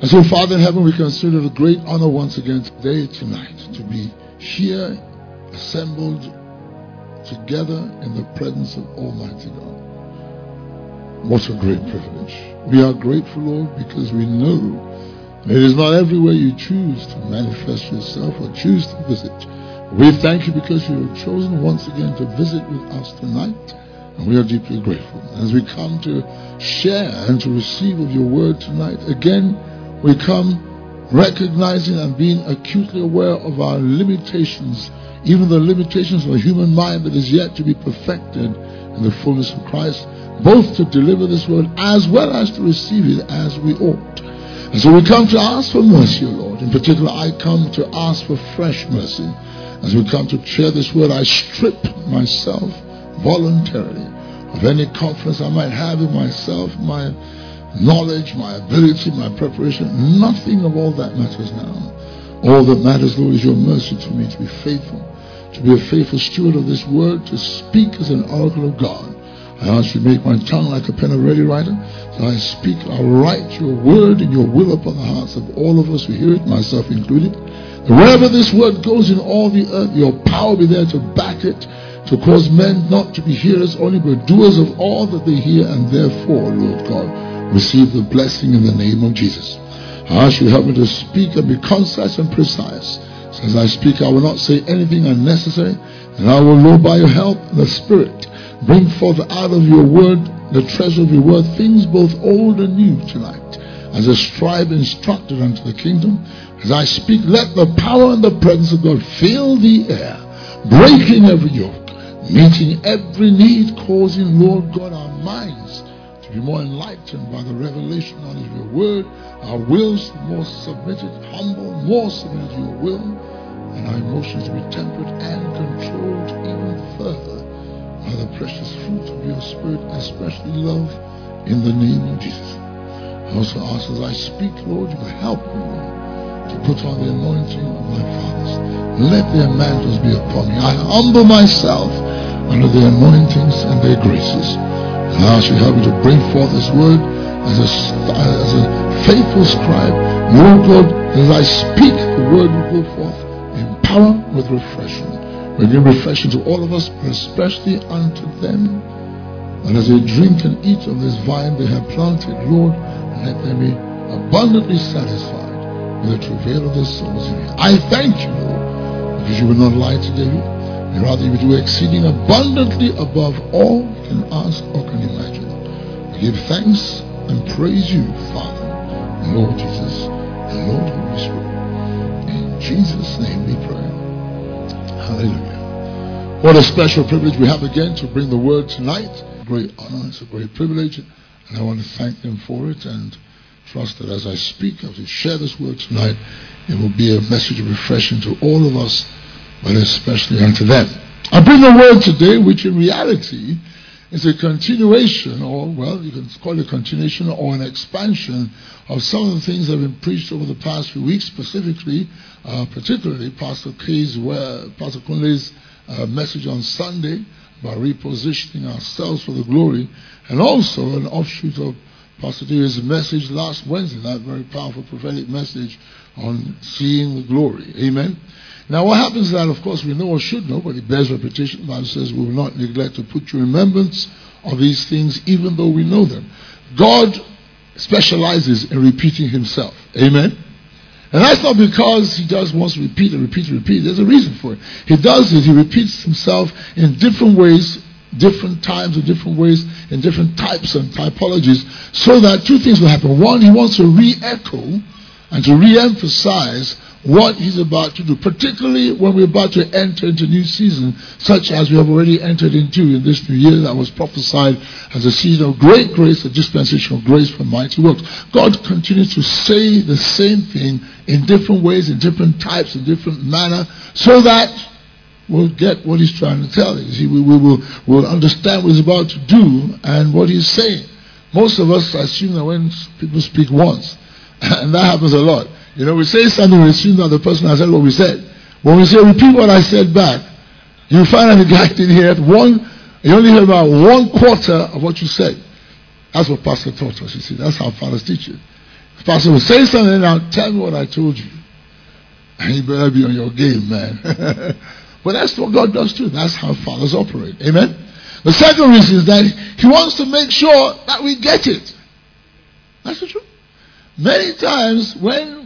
And so, Father in heaven, we consider it a great honor once again today, tonight, to be here, assembled together in the presence of Almighty God. What a great privilege. We are grateful, Lord, because we know that it is not everywhere you choose to manifest yourself or choose to visit. We thank you because you have chosen once again to visit with us tonight, and we are deeply grateful. As we come to share and to receive of your word tonight, again, we come recognizing and being acutely aware of our limitations, even the limitations of a human mind that is yet to be perfected in the fullness of Christ, both to deliver this word as well as to receive it as we ought. And so we come to ask for mercy, O Lord. In particular, I come to ask for fresh mercy. As we come to share this word, I strip myself voluntarily of any confidence I might have in myself, my knowledge, my ability, my preparation. Nothing of all that matters now. All that matters, Lord, is your mercy to me to be faithful, to be a faithful steward of this word, to speak as an oracle of God. I ask you to make my tongue like a pen of ready writer. So I speak, I'll write your word and your will upon the hearts of all of us who hear it, myself included. And wherever this word goes in all the earth, your power be there to back it, to cause men not to be hearers only, but doers of all that they hear, and therefore, Lord God, receive the blessing in the name of Jesus. I ask you to help me to speak and be concise and precise. So as I speak, I will not say anything unnecessary, and I will, Lord, by your help, the Spirit, bring forth out of your word, the treasure of your word, things both old and new tonight. As a scribe instructed unto the kingdom, as I speak, let the power and the presence of God fill the air, breaking every yoke, meeting every need, causing, Lord God, our minds to be more enlightened by the revelation knowledge of your word, our wills more submitted, humble, more submitted to your will, and our emotions to be tempered and controlled even further by the precious fruit of your Spirit, especially love, in the name of Jesus. I also ask as I speak, Lord, you will help me, Lord, to put on the anointing of my fathers. Let their mantles be upon me. I humble myself under their anointings and their graces. And I ask you to help me to bring forth this word as a faithful scribe. Lord God, as I speak, the word will go forth in power with refreshing. Bring refreshing to all of us, but especially unto them. And as they drink and eat of this vine they have planted, Lord, let them be abundantly satisfied with the travail of their souls in you. I thank you, Lord, because you will not lie to David, and rather you will do exceeding abundantly above all we can ask or can imagine. We give thanks and praise you, Father, Lord Jesus, and Lord Holy Spirit. In Jesus' name we pray. Hallelujah. What a special privilege we have again to bring the word tonight. Great honor, it's a great privilege, and I want to thank them for it, and trust that as I speak, as we share this word tonight, it will be a message of refreshing to all of us, but especially unto them. I bring a word today which in reality is a continuation, or well, you can call it a continuation or an expansion of some of the things that have been preached over the past few weeks, specifically, particularly Pastor Kunle's message on Sunday about repositioning ourselves for the glory, and also an offshoot of Pastor David's message last Wednesday, that very powerful prophetic message on seeing the glory. Amen. Now what happens is that, of course, we know or should know, but it bears repetition. The Bible says we will not neglect to put you in remembrance of these things, even though we know them. God specializes in repeating himself. Amen. And that's not because he just wants to repeat and repeat and repeat. There's a reason for it. He does it. He repeats himself in different ways, different times, in different ways, in different types and typologies, so that two things will happen. One, he wants to re-echo and to re-emphasize what he's about to do, particularly when we're about to enter into a new season, such as we have already entered into in this new year that was prophesied as a season of great grace, a dispensation of grace for mighty works. God continues to say the same thing in different ways, in different types, in different manner, so that we'll get what he's trying to tell us. We'll understand what he's about to do and what he's saying. Most of us assume that when people speak once, and that happens a lot. You know, we say something, we assume that the person has said what we said. When we say, repeat what I said back, you find that the guy didn't hear it. You only hear about 1/4 of what you said. That's what Pastor taught us, you see. That's how fathers teach it. Pastor will say something, now tell me what I told you. And you better be on your game, man. But that's what God does too. That's how fathers operate. Amen? The second reason is that He wants to make sure that we get it. That's the truth. Many times when...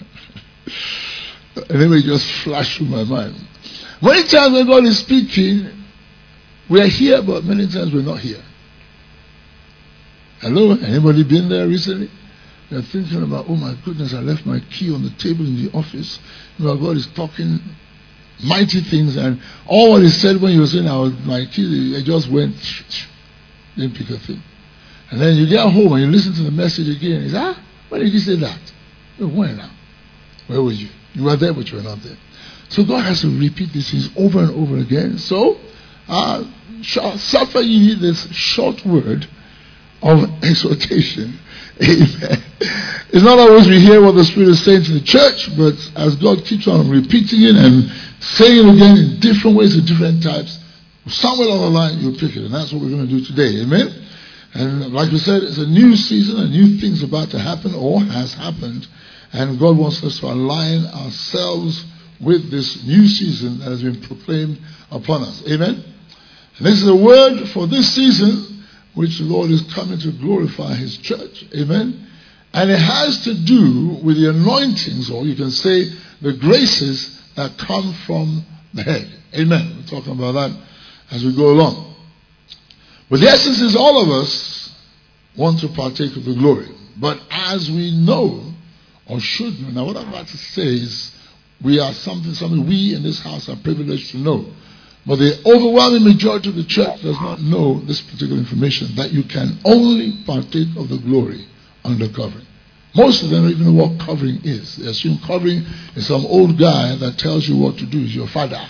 and let me just flash through my mind. Many times when God is speaking, we are here, but many times we're not here. Hello? Anybody been there recently? You're thinking about, oh my goodness, I left my key on the table in the office. You know, God is talking mighty things, and all what He said when He was saying, my key, it just went, didn't pick a thing. And then you get home and you listen to the message again. You say, why did you say that? When now? Where were you? You were there, but you were not there. So God has to repeat these things over and over again. So, suffer ye this short word of exhortation. Amen. It's not always we hear what the Spirit is saying to the church, but as God keeps on repeating it and saying it again in different ways, in different types, somewhere along the line you'll pick it. And that's what we're going to do today. Amen. And like we said, it's a new season, a new thing's about to happen or has happened. And God wants us to align ourselves with this new season that has been proclaimed upon us. Amen. And this is a word for this season, which the Lord is coming to glorify His church. Amen. And it has to do with the anointings, or you can say the graces that come from the head. Amen. We're talking about that as we go along. But the essence is all of us want to partake of the glory. But as we know, or should know, now what I'm about to say is we are something we in this house are privileged to know. But the overwhelming majority of the church does not know this particular information, that you can only partake of the glory under covering. Most of them don't even know what covering is. They assume covering is some old guy that tells you what to do. Is your father.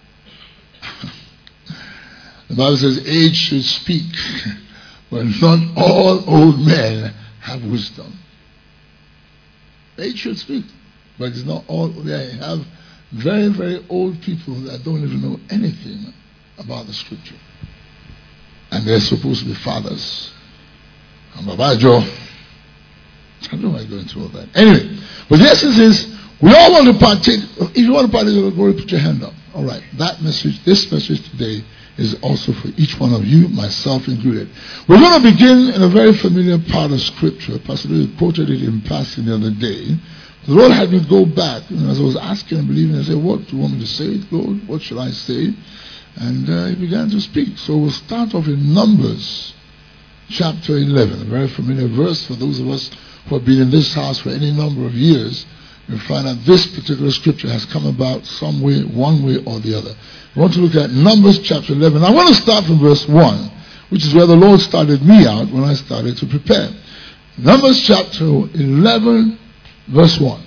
The Bible says age should speak, but not all old men have wisdom. Age should speak, but it's not all. They have very, very old people that don't even know anything about the scripture. And they're supposed to be fathers. And Baba Joe, I don't know why I go into all that. Anyway, but the essence is, we all want to partake. If you want to partake of the glory, put your hand up. All right, this message today is also for each one of you, myself included. We're going to begin in a very familiar part of Scripture. Pastor Lee quoted it in passing the other day. The Lord had me go back. As I was asking and believing, I said, what do you want me to say, Lord? What should I say? And He began to speak. So we'll start off in Numbers chapter 11, a very familiar verse for those of us who have been in this house for any number of years. You'll find that this particular scripture has come about some way, one way or the other. I want to look at Numbers chapter 11. I want to start from verse 1, which is where the Lord started me out when I started to prepare. Numbers chapter 11, verse 1.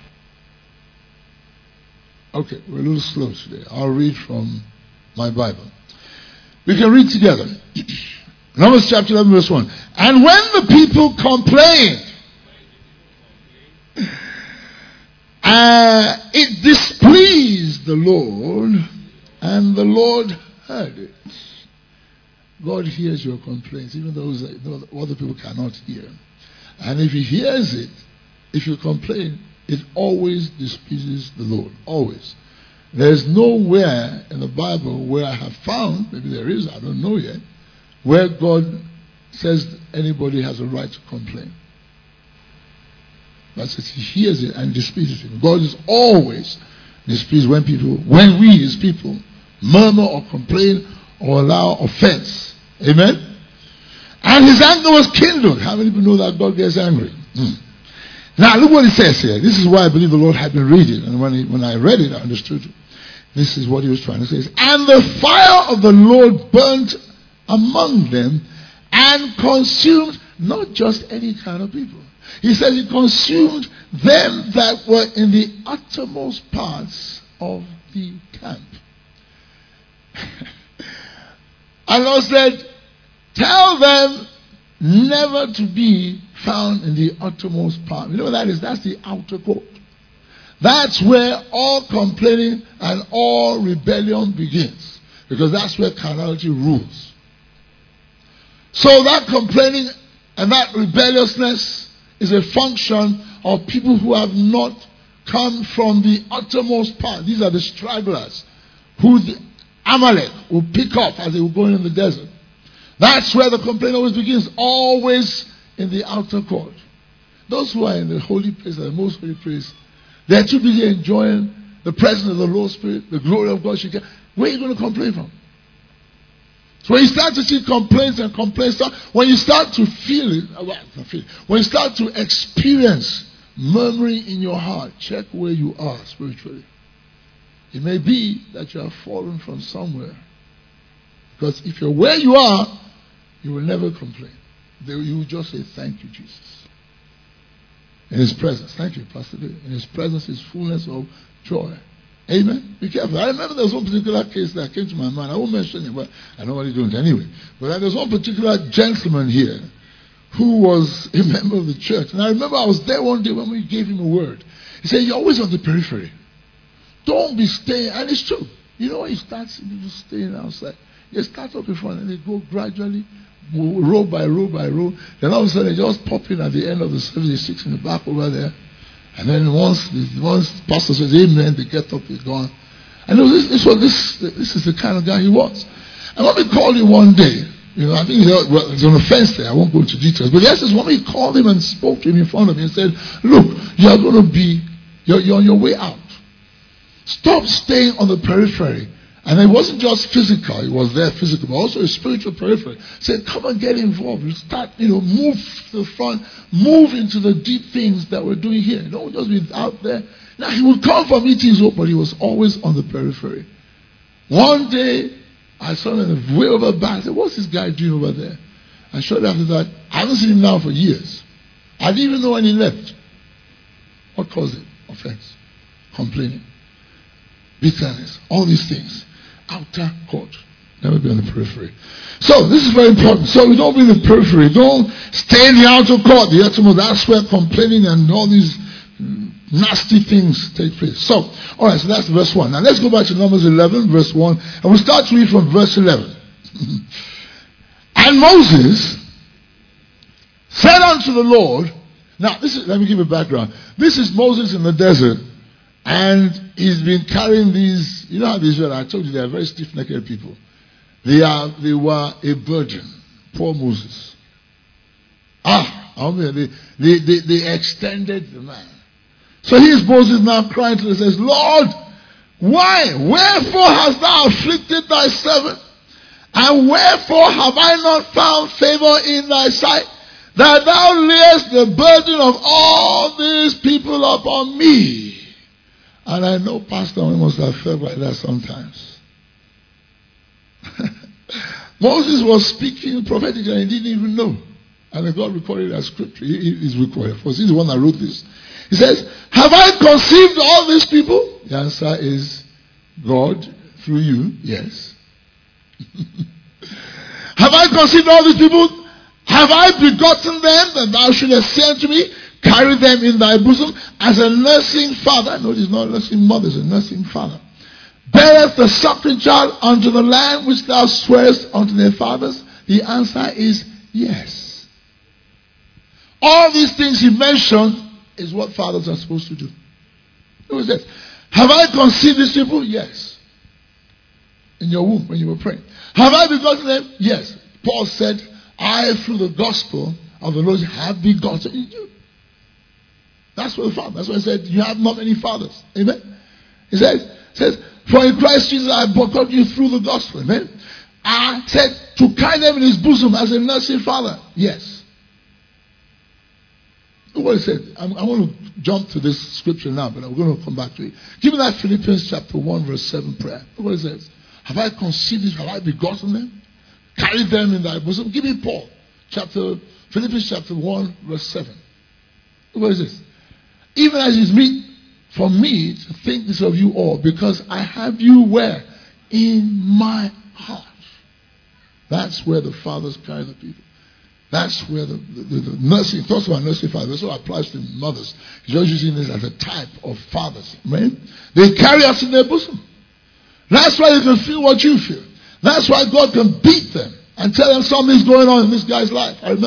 Okay, we're a little slow today. I'll read from my Bible. We can read together. Numbers chapter 11, verse 1. And when the people complained, it displeased the Lord, and the Lord heard it. God hears your complaints, even those that other people cannot hear. And if He hears it, if you complain, it always displeases the Lord. Always. There's nowhere in the Bible where I have found, maybe there is, I don't know yet, where God says anybody has a right to complain. But He hears it and displeases Him. God is always displeased when we, His people, murmur or complain or allow offense. Amen? And His anger was kindled. How many people know that God gets angry? Now look what it says here. This is why I believe the Lord had been reading. And when I read it, I understood it. This is what He was trying to say. And the fire of the Lord burnt among them and consumed not just any kind of people. He said He consumed them that were in the uttermost parts of the camp. And the Lord said, tell them never to be found in the uttermost part. You know what that is? That's the outer court. That's where all complaining and all rebellion begins. Because that's where carnality rules. So that complaining and that rebelliousness is a function of people who have not come from the uttermost part. These are the stragglers who the Amalek will pick up as they will go in the desert. That's where the complaint always begins, always in the outer court. Those who are in the holy place, the most holy place, they're too busy enjoying the presence of the Lord Spirit, the glory of God. Where are you going to complain from? So when you start to see complaints and complaints, when you start to feel it, when you start to experience murmuring in your heart, check where you are spiritually. It may be that you have fallen from somewhere. Because if you're where you are, you will never complain. You will just say, thank you, Jesus. In His presence. Thank you, Pastor David. In His presence is fullness of joy. Amen. Be careful. I remember there was one particular case that came to my mind. I won't mention it, but I know what he's doing anyway. But there was one particular gentleman here who was a member of the church. And I remember I was there one day when we gave him a word. He said, you're always on the periphery. Don't be staying. And it's true. You know, he starts people staying outside. They start up in front and they go gradually, row by row by row. Then all of a sudden they just pop in at the end of the service. They sit in the back over there. And then once pastor says amen, they get up, they're gone. And this is the kind of guy he was. And when we called him one day, I think there's an offense there, I won't go into details. But yes, when we called him and spoke to him in front of him and said, look, you're on your way out. Stop staying on the periphery. And it wasn't just physical, it was there physical, but also a spiritual periphery. Said, come and get involved. You start, move to the front, move into the deep things that we're doing here. Don't just be out there. Now, he would come for meetings, but he was always on the periphery. One day, I saw him way over back. I said, what's this guy doing over there? And shortly after that, I haven't seen him now for years. I didn't even know when he left. What caused it? Offense, complaining, bitterness, all these things. Outer court. Never be on the periphery. So this is very important. So we don't be in the periphery. Don't stay in the outer court. The uttermost, that's where complaining and all these nasty things take place. So, alright, so that's verse 1. Now let's go back to Numbers 11, verse 1. And we'll start to read from verse 11. And Moses said unto the Lord, now let me give you a background. This is Moses in the desert. And he's been carrying these, you know how these were, I told you they are very stiff-necked people. They were a burden. Poor Moses. They extended the man. So here's Moses now crying to him and says, Lord, why? Wherefore hast thou afflicted thy servant? And wherefore have I not found favor in thy sight, that thou layest the burden of all these people upon me? And I know Pastor must have felt like that sometimes. Moses was speaking prophetically and he didn't even know. And God recorded it as scripture. He's recorded. For he's the one that wrote this. He says, have I conceived all these people? The answer is God through you. Yes. Have I conceived all these people? Have I begotten them that thou shouldest say unto me? Carry them in thy bosom as a nursing father. No, it's not a nursing mother, it's a nursing father. Beareth the suckling child unto the land which thou swearest unto their fathers? The answer is yes. All these things he mentioned is what fathers are supposed to do. It was this. Have I conceived these people? Yes. In your womb when you were praying. Have I begotten them? Yes. Paul said, I through the gospel of the Lord have begotten you. That's what the father. That's why he said, you have not many fathers. Amen. He says, for in Christ Jesus I have begotten you through the gospel. Amen. I said to carry them in his bosom as a nursing father. Yes. Look what he said. I want to jump to this scripture now, but I'm going to come back to it. Give me that Philippians chapter 1 verse 7 prayer. Look what it says. Have I conceived this? Have I begotten them? Carry them in thy bosom. Give me Paul. Philippians chapter 1 verse 7. Look what it says. Even as it is meet for me to think this of you all, because I have you where? In my heart. That's where the fathers carry the people. That's where the nursing, he talks about nursing fathers, this also applies to mothers. He's just using this as a type of fathers. Right? They carry us in their bosom. That's why they can feel what you feel. That's why God can beat them and tell them something's going on in this guy's life. I remember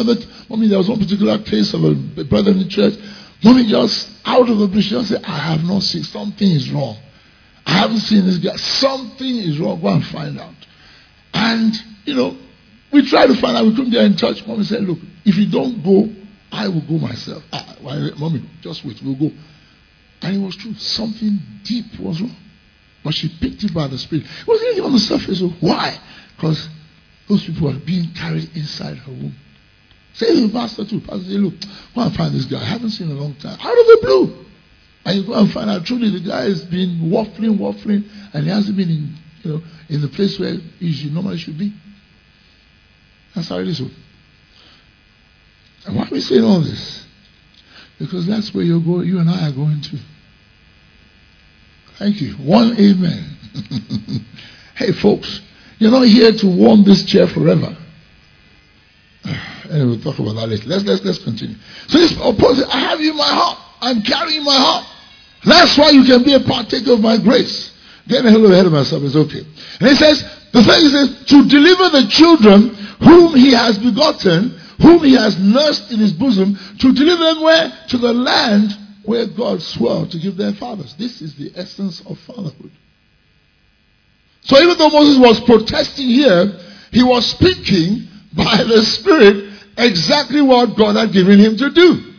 Mommy, there was one particular case of a brother in the church. Mommy, just out of the blue, she just said, I have not seen. Something is wrong. I haven't seen this guy. Something is wrong. Go and find out. And, we tried to find out. We couldn't get in touch. Mommy said, look, if you don't go, I will go myself. Mommy, just wait. We'll go. And it was true. Something deep was wrong. But she picked it by the Spirit. It wasn't even on the surface. So why? Because those people were being carried inside her womb. Say to the pastor too. Pastor say, look, go and find this guy. I haven't seen in a long time. Out of the blue. And you go and find out truly the guy has been waffling, and he hasn't been in the place where he normally should be. That's how it is. And why are we saying all this? Because that's where you and I are going to. Thank you. One amen. Hey folks, you're not here to warm this chair forever. Anyway, we'll talk about that later. Let's continue. So this opposite, I have you in my heart. I'm carrying my heart. That's why you can be a partaker of my grace. Getting a little ahead of myself is okay. And he says, the thing says, to deliver the children whom he has begotten, whom he has nursed in his bosom, to deliver them where? To the land where God swore to give their fathers. This is the essence of fatherhood. So even though Moses was protesting here, he was speaking by the Spirit exactly what God had given him to do.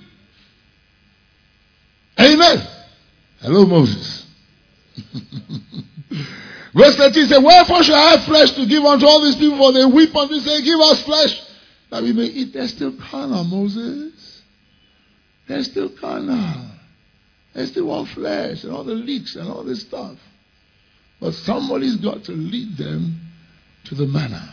Amen. Hello, Moses. Verse 13 says, wherefore shall I have flesh to give unto all these people, for they weep unto me, saying, give us flesh, that we may eat. They're still carnal, Moses. They're still carnal. They still want flesh and all the leeks and all this stuff. But somebody's got to lead them to the manna.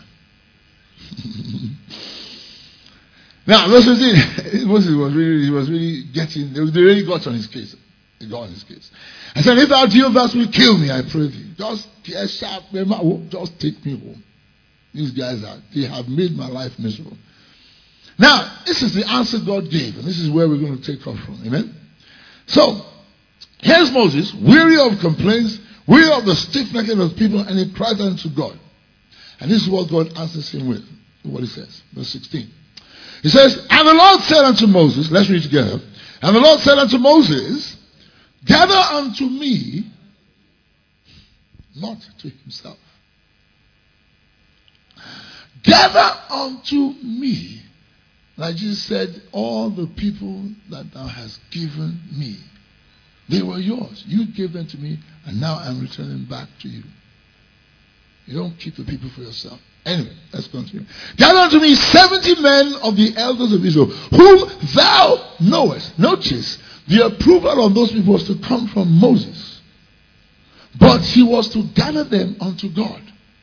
Now, verse 15, Moses was really getting, they really got on his case. He got on his case. I said, if thou deal thus will kill me, I pray thee. Just take me home. These guys they have made my life miserable. Now, this is the answer God gave, and this is where we're going to take off from. Amen? So, here's Moses, weary of complaints, weary of the stiff-necked of people, and he cried unto God. And this is what God answers him with. What he says. Verse 16. He says, and the Lord said unto Moses, let's read together. And the Lord said unto Moses, gather unto me, not to himself. Gather unto me. Like Jesus said, all the people that thou hast given me, they were yours. You gave them to me, and now I'm returning back to you. You don't keep the people for yourself. Anyway, let's continue. Gather unto me 70 men of the elders of Israel, whom thou knowest. Notice, the approval of those people was to come from Moses. But he was to gather them unto God.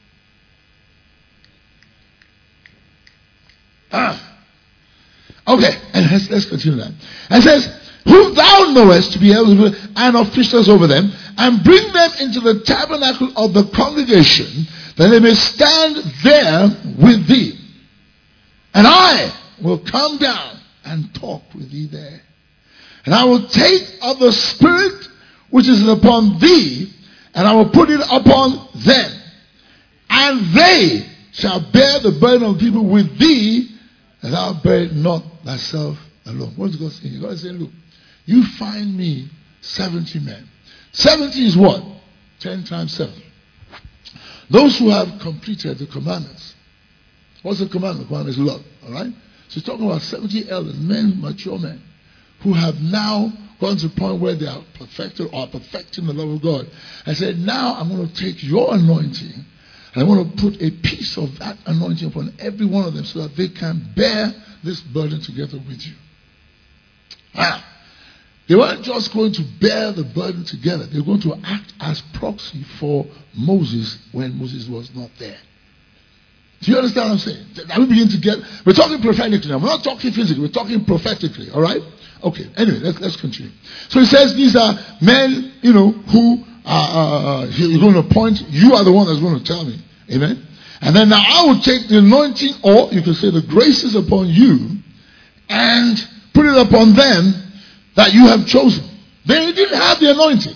Okay, and let's continue that. And it says, whom thou knowest to be elders and officials over them, and bring them into the tabernacle of the congregation, that they may stand there with thee. And I will come down and talk with thee there. And I will take of the Spirit which is upon thee, and I will put it upon them. And they shall bear the burden of people with thee, and thou bear it not thyself alone. What is God saying? God is saying, look, you find me 70 men. 70 is what? 10 times 7. Those who have completed the commandments. What's the commandment? The commandment is love. Alright? So he's talking about 70 elders, men, mature men, who have now gone to the point where they are perfected or perfecting the love of God. I said, now I'm going to take your anointing and I want to put a piece of that anointing upon every one of them so that they can bear this burden together with you. They weren't just going to bear the burden together. They were going to act as proxy for Moses when Moses was not there. Do you understand what I'm saying? Now we begin to get, we're talking prophetically now. We're not talking physically. We're talking prophetically. All right? Okay. Anyway, let's continue. So he says these are men, who you're going to appoint. You are the one that's going to tell me. Amen? And then now I will take the anointing, or you can say the graces upon you, and put it upon them that you have chosen. They didn't have the anointing.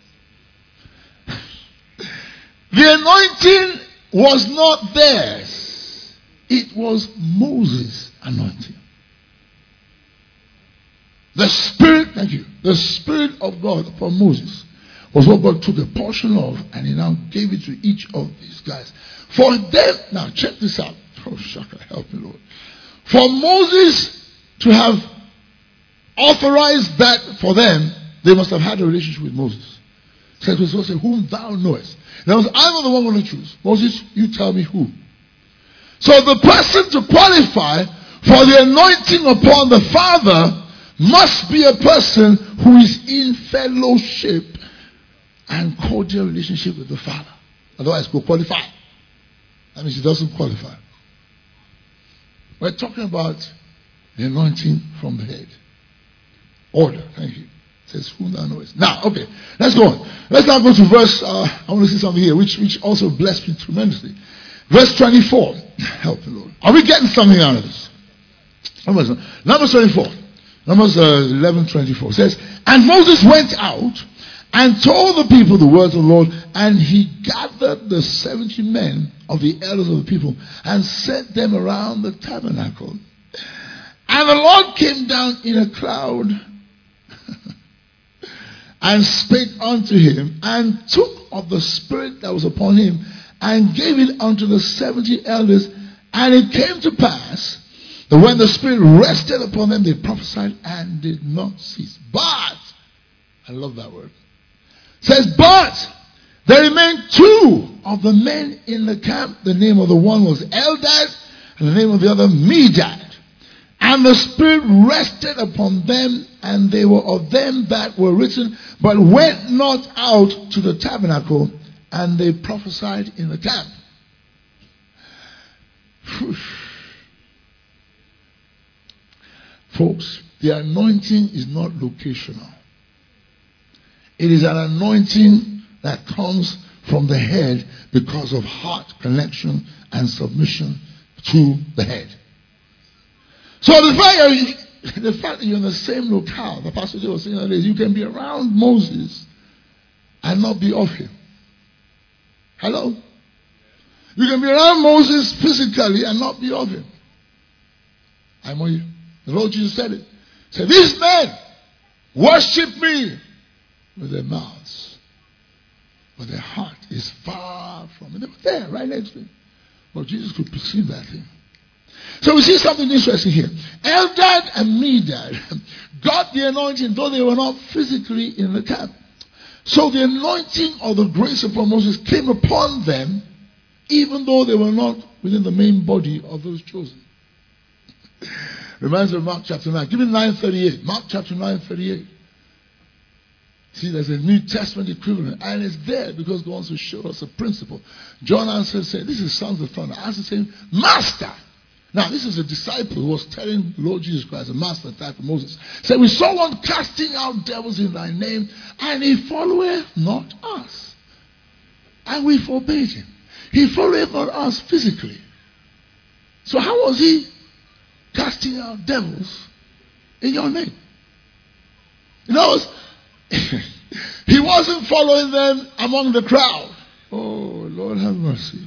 The anointing was not theirs. It was Moses' anointing. The Spirit, thank you, the Spirit of God upon Moses was what God took a portion of, and he now gave it to each of these guys. For them, now check this out. Oh, Shaka, help me, Lord. For Moses to have authorized that for them, they must have had a relationship with Moses. So it was also whom thou knowest. Now, I'm the one going to choose. Moses, you tell me who. So the person to qualify for the anointing upon the Father must be a person who is in fellowship and cordial relationship with the Father. Otherwise, go qualify. That means he doesn't qualify. We're talking about the anointing from the head. Order. Thank you. It says, whom thou knowest. Now, okay, let's go on. Let's now go to verse, I want to see something here, which also blessed me tremendously. Verse 24. Help the Lord. Are we getting something out of this? Numbers 24. Numbers 11:24 says, and Moses went out and told the people the words of the Lord, and he gathered the 70 men of the elders of the people and set them around the tabernacle. And the Lord came down in a cloud and spake unto him, and took of the Spirit that was upon him, and gave it unto the 70 elders. And it came to pass that when the Spirit rested upon them, they prophesied and did not cease. But, I love that word, it says, but there remained 2 of the men in the camp. The name of the one was Eldad, and the name of the other Medad. And the Spirit rested upon them, and they were of them that were written, but went not out to the tabernacle, and they prophesied in the camp. Folks, the anointing is not locational. It is an anointing that comes from the head because of heart connection and submission to the head. So the fact that you're in the same locale, the pastor was saying earlier, you can be around Moses and not be of him. Hello? You can be around Moses physically and not be of him. I'm on you. The Lord Jesus said it. He said, these men worship me with their mouths, but their heart is far from me. They were there, right next to him. But Jesus could perceive that thing. So we see something interesting here. Eldad and Medad got the anointing, though they were not physically in the camp. So the anointing or the grace upon Moses came upon them, even though they were not within the main body of those chosen. Reminds me of Mark chapter 9. Give me 9:38. Mark chapter 9:38. See, there's a New Testament equivalent, and it's there because God wants to show us a principle. John answered, saying, this is sons of thunder. Answered, saying, Master. Now, this is a disciple who was telling Lord Jesus Christ, a master type of Moses, said, we saw one casting out devils in thy name, and he followeth not us. And we forbade him. He followeth not us physically. So how was he casting out devils in your name? In other words, he wasn't following them among the crowd. Oh, Lord have mercy.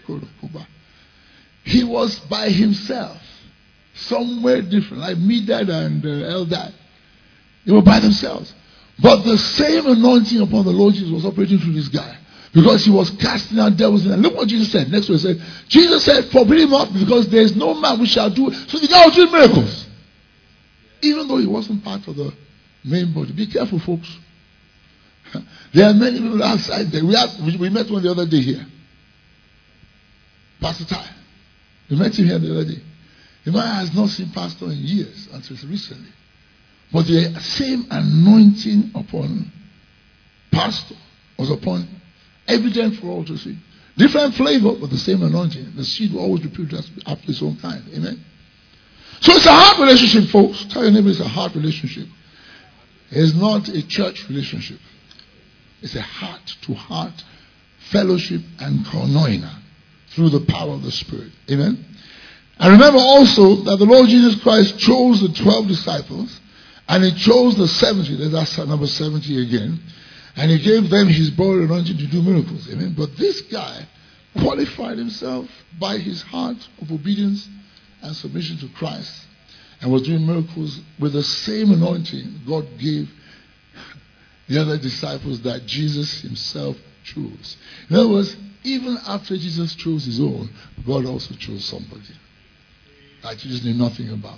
He was by himself, somewhere different, like Medad and Eldad. They were by themselves. But the same anointing upon the Lord Jesus was operating through this guy, because he was casting out devils in them. Look what Jesus said. Next one said, Jesus said, forbid him not, because there is no man which shall do it. So the guy was doing miracles, even though he wasn't part of the main body. Be careful, folks. There are many people outside there. We met one the other day here. Pastor Ty. We met him here the other day. The man has not seen pastor in years until recently. But the same anointing upon pastor was upon him. Evident for all to see. Different flavor, but the same anointing. The seed will always be produced after its own kind. Amen. So it's a heart relationship, folks. Tell your neighbor it's a heart relationship. It's not a church relationship. It's a heart-to-heart fellowship and koinonia through the power of the Spirit. Amen. And remember also that the Lord Jesus Christ chose the 12 disciples, and he chose the 70. That's number 70 again. And he gave them his borrowed anointing to do miracles. Amen. But this guy qualified himself by his heart of obedience and submission to Christ. and was doing miracles with the same anointing God gave the other disciples that Jesus himself chose. In other words, even after Jesus chose his own, God also chose somebody that Jesus knew nothing about.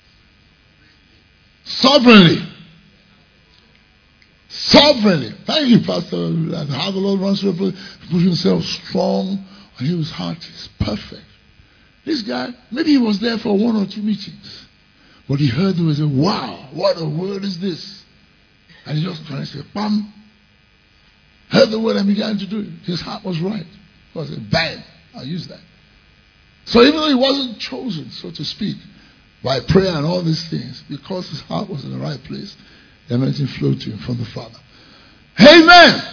Sovereignly. Sovereignly. Thank you, Pastor. And how the Lord wants to put himself strong on his heart is perfect. This guy, maybe he was there for 1 or 2 meetings. But he heard them and said, wow, what a word is this? And he just kind of said, bam. Heard the word and began to do it. His heart was right. He said, bang, I'll use that. So even though he wasn't chosen, so to speak, by prayer and all these things, because his heart was in the right place, the anointing flowed to him from the Father. Amen.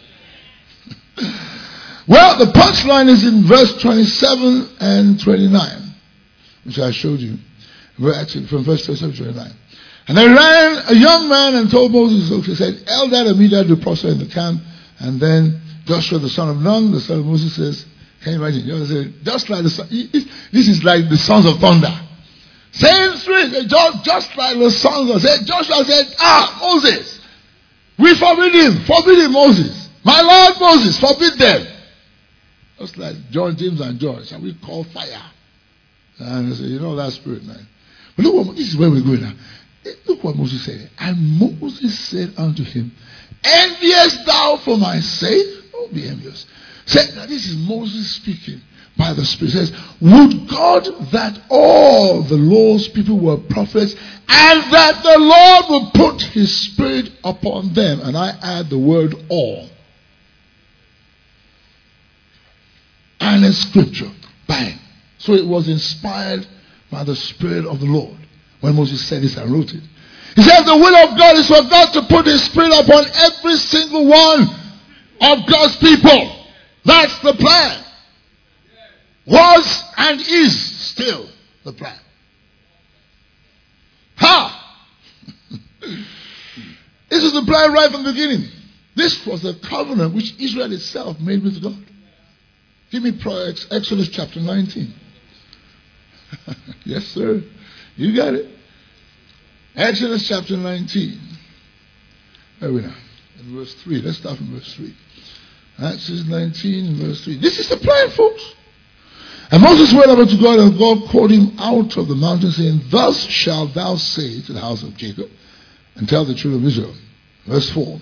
Well, the punchline is in verse 27 and 29, which I showed you. Actually, from verse 27 to 29. And there ran a young man and told Moses, so he said, Eldad and Medad will prosper in the camp. And then Joshua, the son of Nun, the son of Moses, says, can you imagine? You know, say, just like the son, this is like the sons of thunder. Same spirit, just like the sons of thunder. Joshua said, Moses, we forbid him, Moses. My Lord Moses, forbid them. Just like John, James, and John, shall we call fire? And I said, you know that spirit, man. But look what, this is where we're going now. Look what Moses said. And Moses said unto him, envious thou for my sake? Don't be envious. Say, now this is Moses speaking by the Spirit. Says, would God that all the Lord's people were prophets, and that the Lord would put his Spirit upon them. And I add the word all. And in Scripture, bang. So it was inspired by the Spirit of the Lord when Moses said this and wrote it. He said the will of God is for God to put his Spirit upon every single one of God's people. That's the plan. Was and is still the plan. This is the plan right from the beginning. This was the covenant which Israel itself made with God. Give me Exodus chapter 19. Yes, sir. You got it. Exodus chapter 19. There we are. In verse 3. Let's start from verse 3. Exodus 19, verse 3. This is the plan, folks. And Moses went up unto God, and God called him out of the mountain, saying, thus shalt thou say to the house of Jacob, and tell the children of Israel. Verse 4.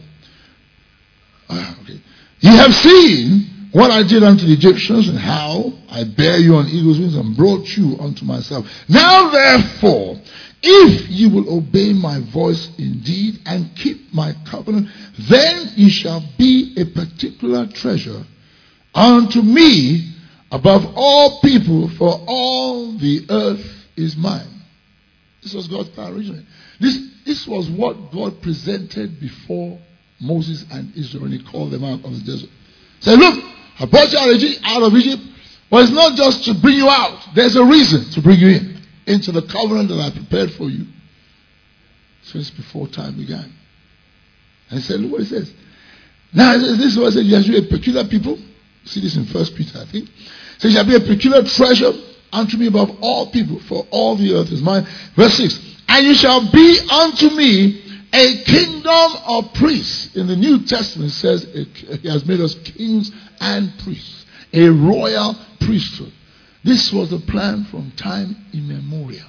Okay. Ye have seen what I did unto the Egyptians, and how I bare you on eagle's wings, and brought you unto myself. Now therefore, if ye will obey my voice indeed, and keep my covenant, then ye shall be a particular treasure unto me above all people, for all the earth is mine. This was God's plan originally. This was what God presented before Moses and Israel when he called them out of the desert. Say, look, I brought you out of Egypt. Well, it's not just to bring you out. There's a reason to bring you into the covenant that I prepared for you since before time began. And he said, look what it says. Now, this is what it says. You shall be a peculiar people. See this in 1 Peter, I think. It says, you shall be a peculiar treasure unto me above all people, for all the earth is mine. Verse 6. And you shall be unto me a kingdom of priests. In the New Testament it says he has made us kings and priests. A royal priesthood. This was the plan from time immemorial.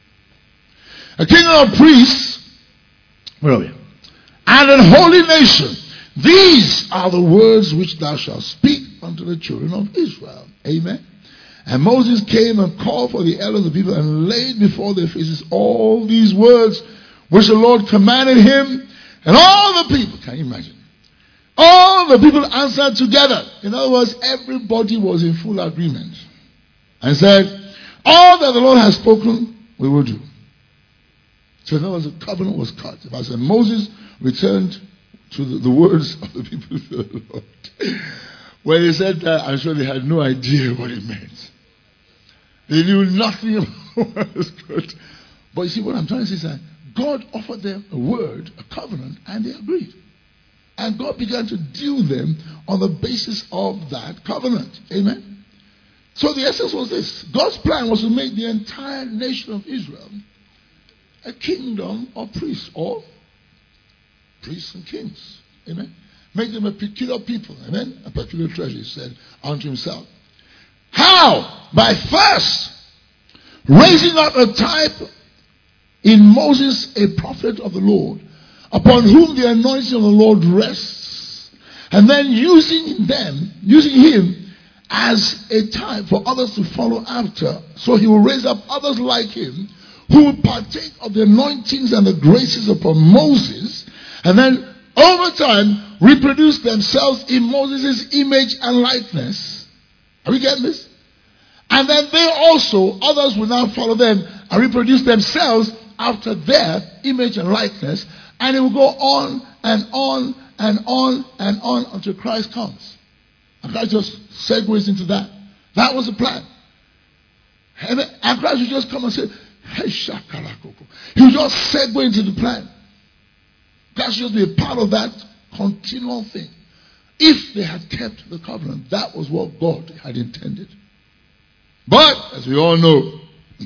A kingdom of priests, where are we? And an holy nation. These are the words which thou shalt speak unto the children of Israel. Amen. And Moses came and called for the elders of the people, and laid before their faces all these words which the Lord commanded him. And all the people, can you imagine? All the people answered together. In other words, everybody was in full agreement. And said, all that the Lord has spoken, we will do. So in other words, the covenant was cut. If I said Moses returned to the words of the people of the Lord. When he said that, I'm sure they had no idea what it meant. They knew nothing about what was good. But you see, what I'm trying to say is that God offered them a word, a covenant, and they agreed. And God began to deal them on the basis of that covenant. Amen? So the essence was this. God's plan was to make the entire nation of Israel a kingdom of priests, or priests and kings. Amen. Make them a peculiar people. Amen. A peculiar treasure, he said unto himself. How? By first raising up a type in Moses, a prophet of the Lord, upon whom the anointing of the Lord rests, and then using him as a type for others to follow after. So he will raise up others like him, who will partake of the anointings and the graces upon Moses, and then over time reproduce themselves in Moses' image and likeness. Are we getting this? And then they also, others will now follow them and reproduce themselves after their image and likeness, and it will go on and on and on and on until Christ comes. And Christ just segues into that. That was the plan. And Christ will just come and say, hey, Shakalakoko. He will just segue into the plan. That should just be a part of that continual thing. If they had kept the covenant, that was what God had intended. But, as we all know,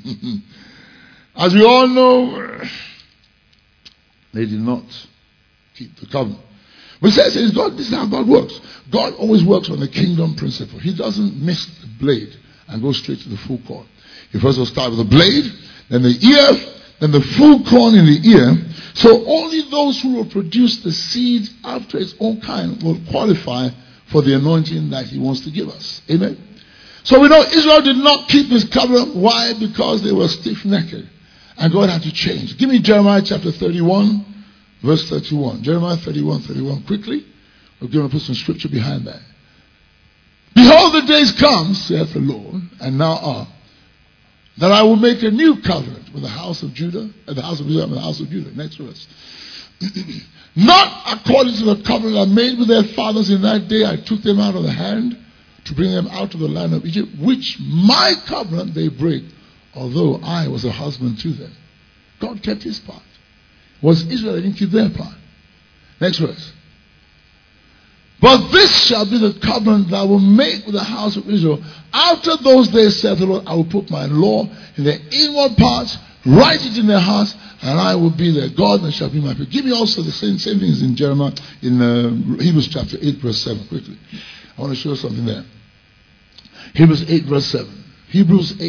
they did not keep the covenant. But it says, God, this is how God works. God always works on the kingdom principle. He doesn't miss the blade and go straight to the full corn. He first will start with the blade, then the ear, then the full corn in the ear. So only those who will produce the seeds after its own kind will qualify for the anointing that he wants to give us. Amen. So we know Israel did not keep his covenant. Why? Because they were stiff-necked. And God had to change. Give me Jeremiah chapter 31, verse 31. Jeremiah 31, quickly. We're going to put some scripture behind that. Behold, the days come, saith the Lord, and now are, that I will make a new covenant with the house of Judah, and the house of Israel and the house of Judah. Next verse. Not according to the covenant I made with their fathers in that day I took them out of the hand to bring them out of the land of Egypt, which my covenant they break, although I was a husband to them. God kept his part. It was Israel that didn't keep their part. Next verse. But this shall be the covenant that I will make with the house of Israel. After those days, saith the Lord, I will put my law in their inward parts, write it in their hearts, and I will be their God, and shall be my people. Give me also the same things in Jeremiah, in Hebrews chapter 8, verse 7, quickly. I want to show something there. Hebrews 8, verse 7. Hebrews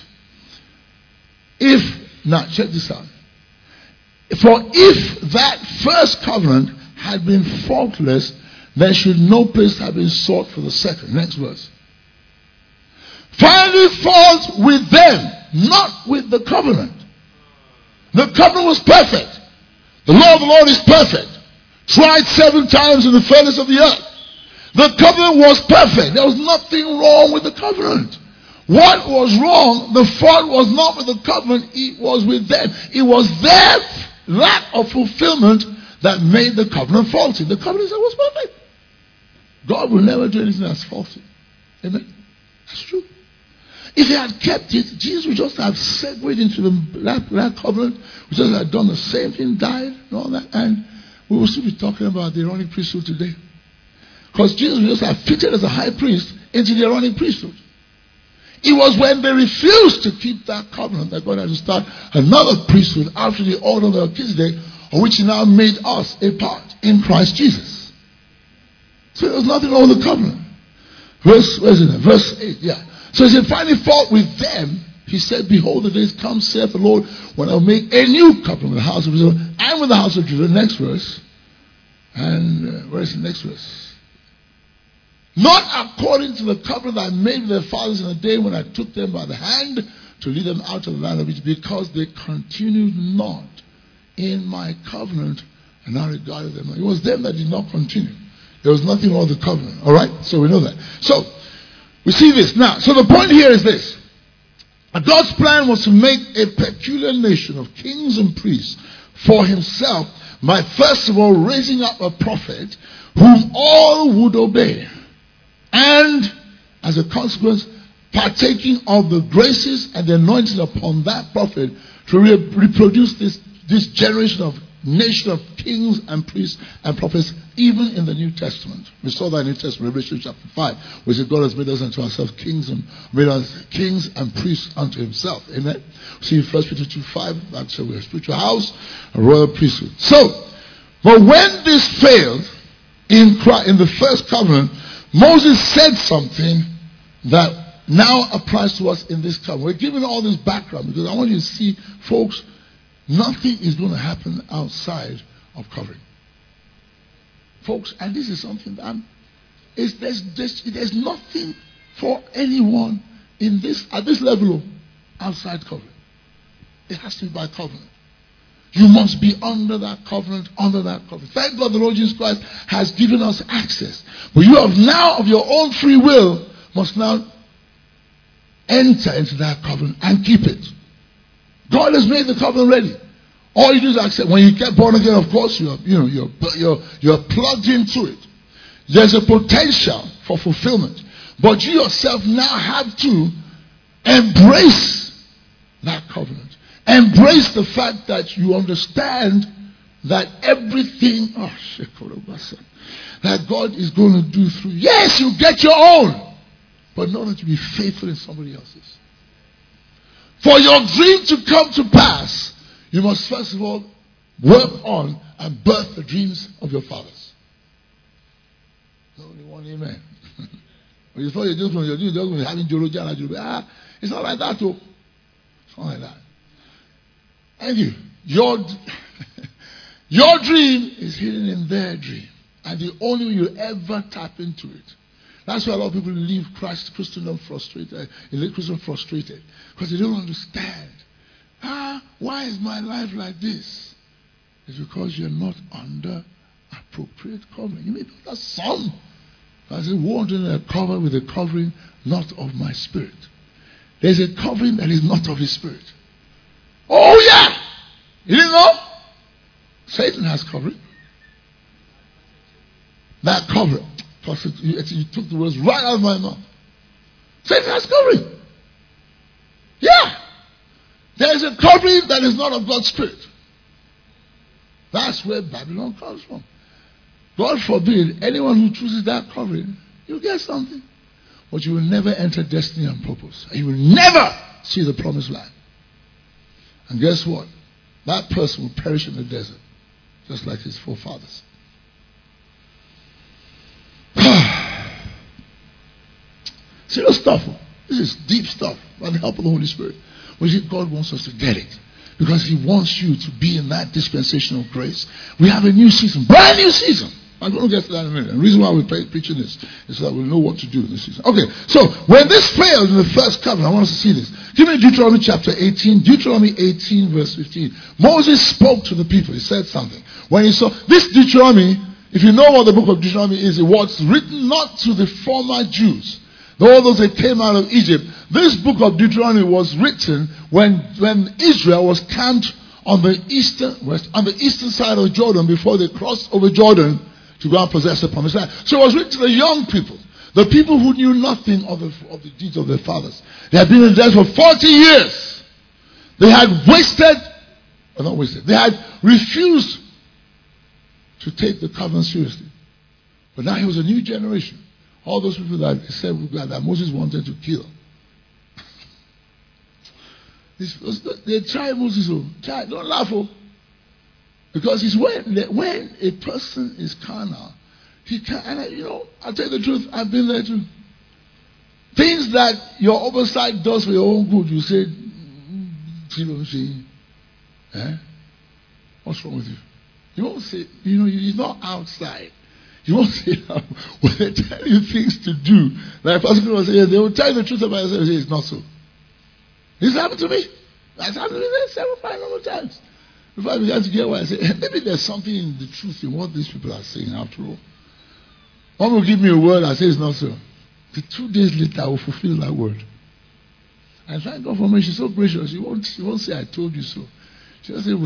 8. Now check this out. For if that first covenant had been faultless, then should no place have been sought for the second. Next verse. Finding fault with them, not with the covenant. The covenant was perfect. The law of the Lord is perfect. Tried 7 times in the furnace of the earth. The covenant was perfect. There was nothing wrong with the covenant. What was wrong, the fault was not with the covenant, it was with them. It was their lack of fulfillment that made the covenant faulty. The covenant was perfect. God will never do anything that's faulty. Amen. That's true. If he had kept it, Jesus would just have segued into that covenant. We just had done the same thing, died, and all that. And we will still be talking about the Aaronic priesthood today. Because Jesus would just have fitted as a high priest into the Aaronic priesthood. It was when they refused to keep that covenant that God had to start another priesthood after the order of Melchizedek, of which he now made us a part in Christ Jesus. So there was nothing wrong with the covenant. Verse 8, yeah. So he said, finding fault with them, he said, behold, the days come, saith the Lord, when I will make a new covenant with the house of Israel and with the house of Judah. Next verse. And where is the next verse? Not according to the covenant I made with their fathers in the day when I took them by the hand to lead them out of the land of Egypt, because they continued not in my covenant, and I regarded them. It was them that did not continue. There was nothing wrong with the covenant. All right? So we know that. So we see this. Now, so the point here is this. God's plan was to make a peculiar nation of kings and priests for himself by first of all raising up a prophet whom all would obey. And as a consequence, partaking of the graces and the anointing upon that prophet to reproduce this generation of nation of kings and priests and prophets, even in the New Testament. We saw that in New Testament, Revelation chapter 5, which is God has made us unto ourselves kings and priests unto himself. Amen. See 1 Peter 2:5, that's we're a spiritual house, a royal priesthood. So, but when this failed in the first covenant, Moses said something that now applies to us in this covenant. We're giving all this background because I want you to see, folks, nothing is going to happen outside of covering. Folks, and this is something that there's nothing for anyone in this at this level of outside covering. It has to be by covenant. You must be under that covenant, Thank God the Lord Jesus Christ has given us access. But you have now, of your own free will, must now enter into that covenant and keep it. God has made the covenant ready. All you do is accept. When you get born again, of course, you're plugged into it. There's a potential for fulfillment. But you yourself now have to embrace that covenant. Embrace the fact that you understand that everything that God is going to do through you. Yes, you get your own, but in order to be faithful in somebody else's. For your dream to come to pass, you must first of all work on and birth the dreams of your fathers. Only one amen. When you thought you're just going to be having Jolo, it's not like that, too. It's not like that. Thank you. Your dream is hidden in their dream. And the only way you ever tap into it. That's why a lot of people leave Christendom frustrated. Frustrated. Because they don't understand. Why is my life like this? It's because you're not under appropriate covering. You may know that some. I said, wanting a cover with a covering not of my spirit. There's a covering that is not of his spirit. Oh yeah! You didn't know? Satan has covering. That covering. You took the words right out of my mouth. Satan has covering. Yeah. There is a covering that is not of God's spirit. That's where Babylon comes from. God forbid anyone who chooses that covering, you get something. But you will never enter destiny and purpose. And you will never see the promised land. And guess what? That person will perish in the desert, just like his forefathers. Serious stuff. This is deep stuff by the help of the Holy Spirit. But God wants us to get it. Because he wants you to be in that dispensation of grace. We have a new season. Brand new season. I'm going to get to that in a minute. The reason why we're preaching this is so that we'll know what to do in this season. Okay, so when this failed in the first covenant, I want us to see this. Give me Deuteronomy chapter 18. Deuteronomy 18 verse 15. Moses spoke to the people. He said something. When he saw this Deuteronomy, if you know what the book of Deuteronomy is, it was written not to the former Jews, all those that came out of Egypt. This book of Deuteronomy was written when Israel was camped on the eastern side of Jordan before they crossed over Jordan to go and possess the promised land. So it was written to the young people, the people who knew nothing of the deeds of their fathers. They had been in the desert for 40 years. They had they had refused to take the covenant seriously. But now he was a new generation. All those people that said that Moses wanted to kill. They tried Moses. Don't laugh. Because it's when a person is carnal, he can. And I'll tell you the truth. I've been there too. Things that your oversight does for your own good, you say, see what I'm saying? What's wrong with you? You won't say. He's not outside. You won't say that when they tell you things to do. Like Pastor was saying, they will tell you the truth about yourself and say it's not so. This happened to me. That's happened to me several times. Before I began to get what I say, maybe there's something in the truth in what these people are saying after all. One will give me a word, I say it's not so. 2 days later, I will fulfill that word. I thank God for me. She's so gracious. She won't say I told you so. She'll say,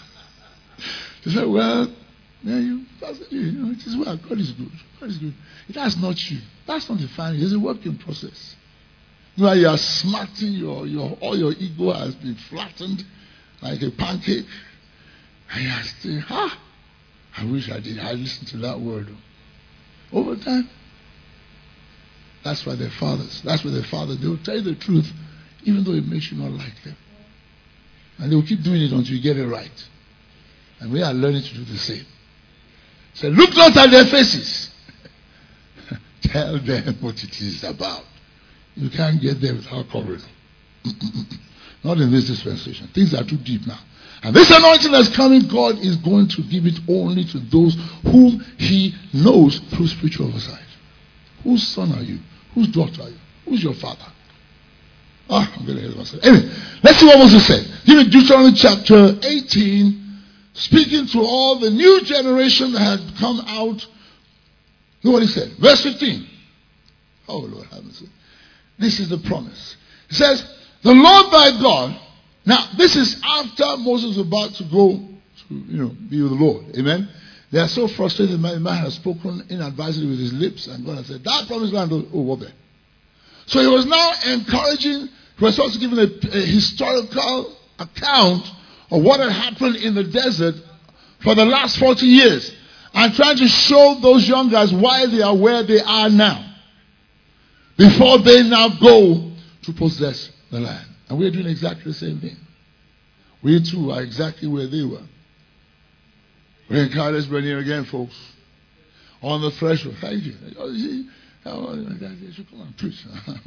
well, yeah, it is well. God is good. God is good. That's not you. That's not the family. It's a working process. You are smarting all your ego has been flattened like a pancake. And I still, I wish I did. I listened to that word. Over time. That's why their fathers, they will tell you the truth, even though it makes you not like them. And they will keep doing it until you get it right. And we are learning to do the same. So look not at their faces. Tell them what it is about. You can't get there without covering. Not in this dispensation. Things are too deep now. And this anointing that's coming, God is going to give it only to those whom He knows through spiritual oversight. Whose son are you? Whose daughter are you? Who's your father? I'm going to hear myself. Anyway, let's see what Moses said. Give me Deuteronomy chapter 18, speaking to all the new generation that had come out. Look what he said. Verse 15. Oh, Lord have mercy. This is the promise. It says, the Lord thy God. Now, this is after Moses was about to go to, be with the Lord. Amen. They are so frustrated. Man has spoken inadvisably with his lips, and God has said, that promised land over there. So he was now encouraging, he was also giving a historical account of what had happened in the desert for the last 40 years. And trying to show those young guys why they are where they are now. Before they now go to possess the land. And we're doing exactly the same thing. We too are exactly where they were. We're encouraged by here again, folks. On the threshold. Thank you. Come on, preach.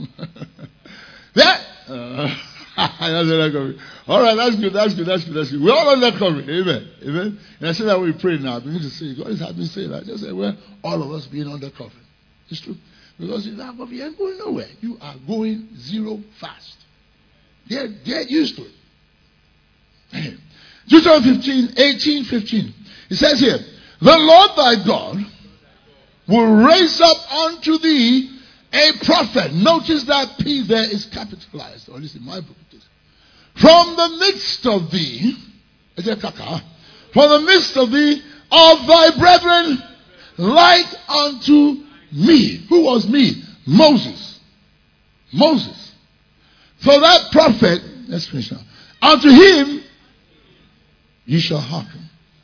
All right, that's good. We're all on that covering. Amen. And I say that we pray now. I begin to say, God is having me say that. Just say, well, all of us being on the covering. It's true. Because you ain't going nowhere. You are going zero fast. Get used to it. Deuteronomy 18:15. It says here, the Lord thy God will raise up unto thee a prophet. Notice that P there is capitalized, or at least in my book it is. From the midst of thee, from the midst of thee, of thy brethren, like unto me. Who was me? Moses. For that prophet, let's finish now. Unto him ye shall hearken.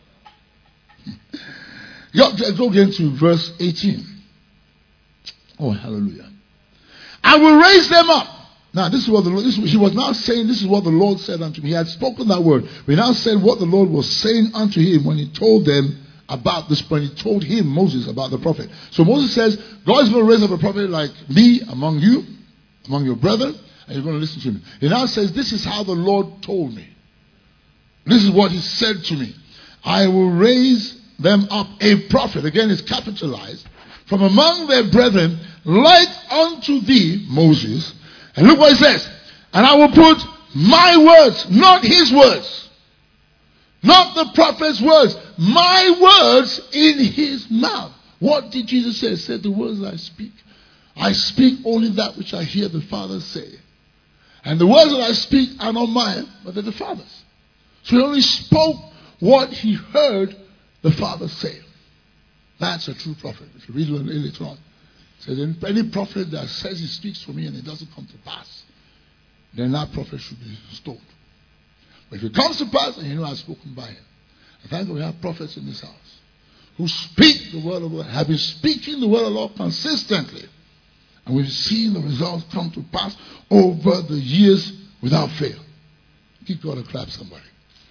Go again to verse 18. Oh, hallelujah. I will raise them up. Now, this is what the Lord, he was now saying, this is what the Lord said unto me. He had spoken that word. We now said what the Lord was saying unto him when he told them about this, when he told him, Moses, about the prophet. So Moses says, God is going to raise up a prophet like me among you, among your brethren, and you're going to listen to him. He now says, this is how the Lord told me. This is what he said to me. I will raise them up a prophet, again it's capitalized, from among their brethren, like unto thee, Moses. And look what he says. And I will put my words, not his words, not the prophet's words, my words in his mouth. What did Jesus say? He said, the words I speak only that which I hear the Father say. And the words that I speak are not mine, but they're the Father's. So he only spoke what he heard the Father say. That's a true prophet. If you read it later on, it says, any prophet that says he speaks for me and it doesn't come to pass, then that prophet should be stoned. But if it comes to pass, and I've spoken by him. I thank God we have prophets in this house who speak the word of God, have been speaking the word of God consistently. And we've seen the results come to pass over the years without fail. Give God a clap, somebody.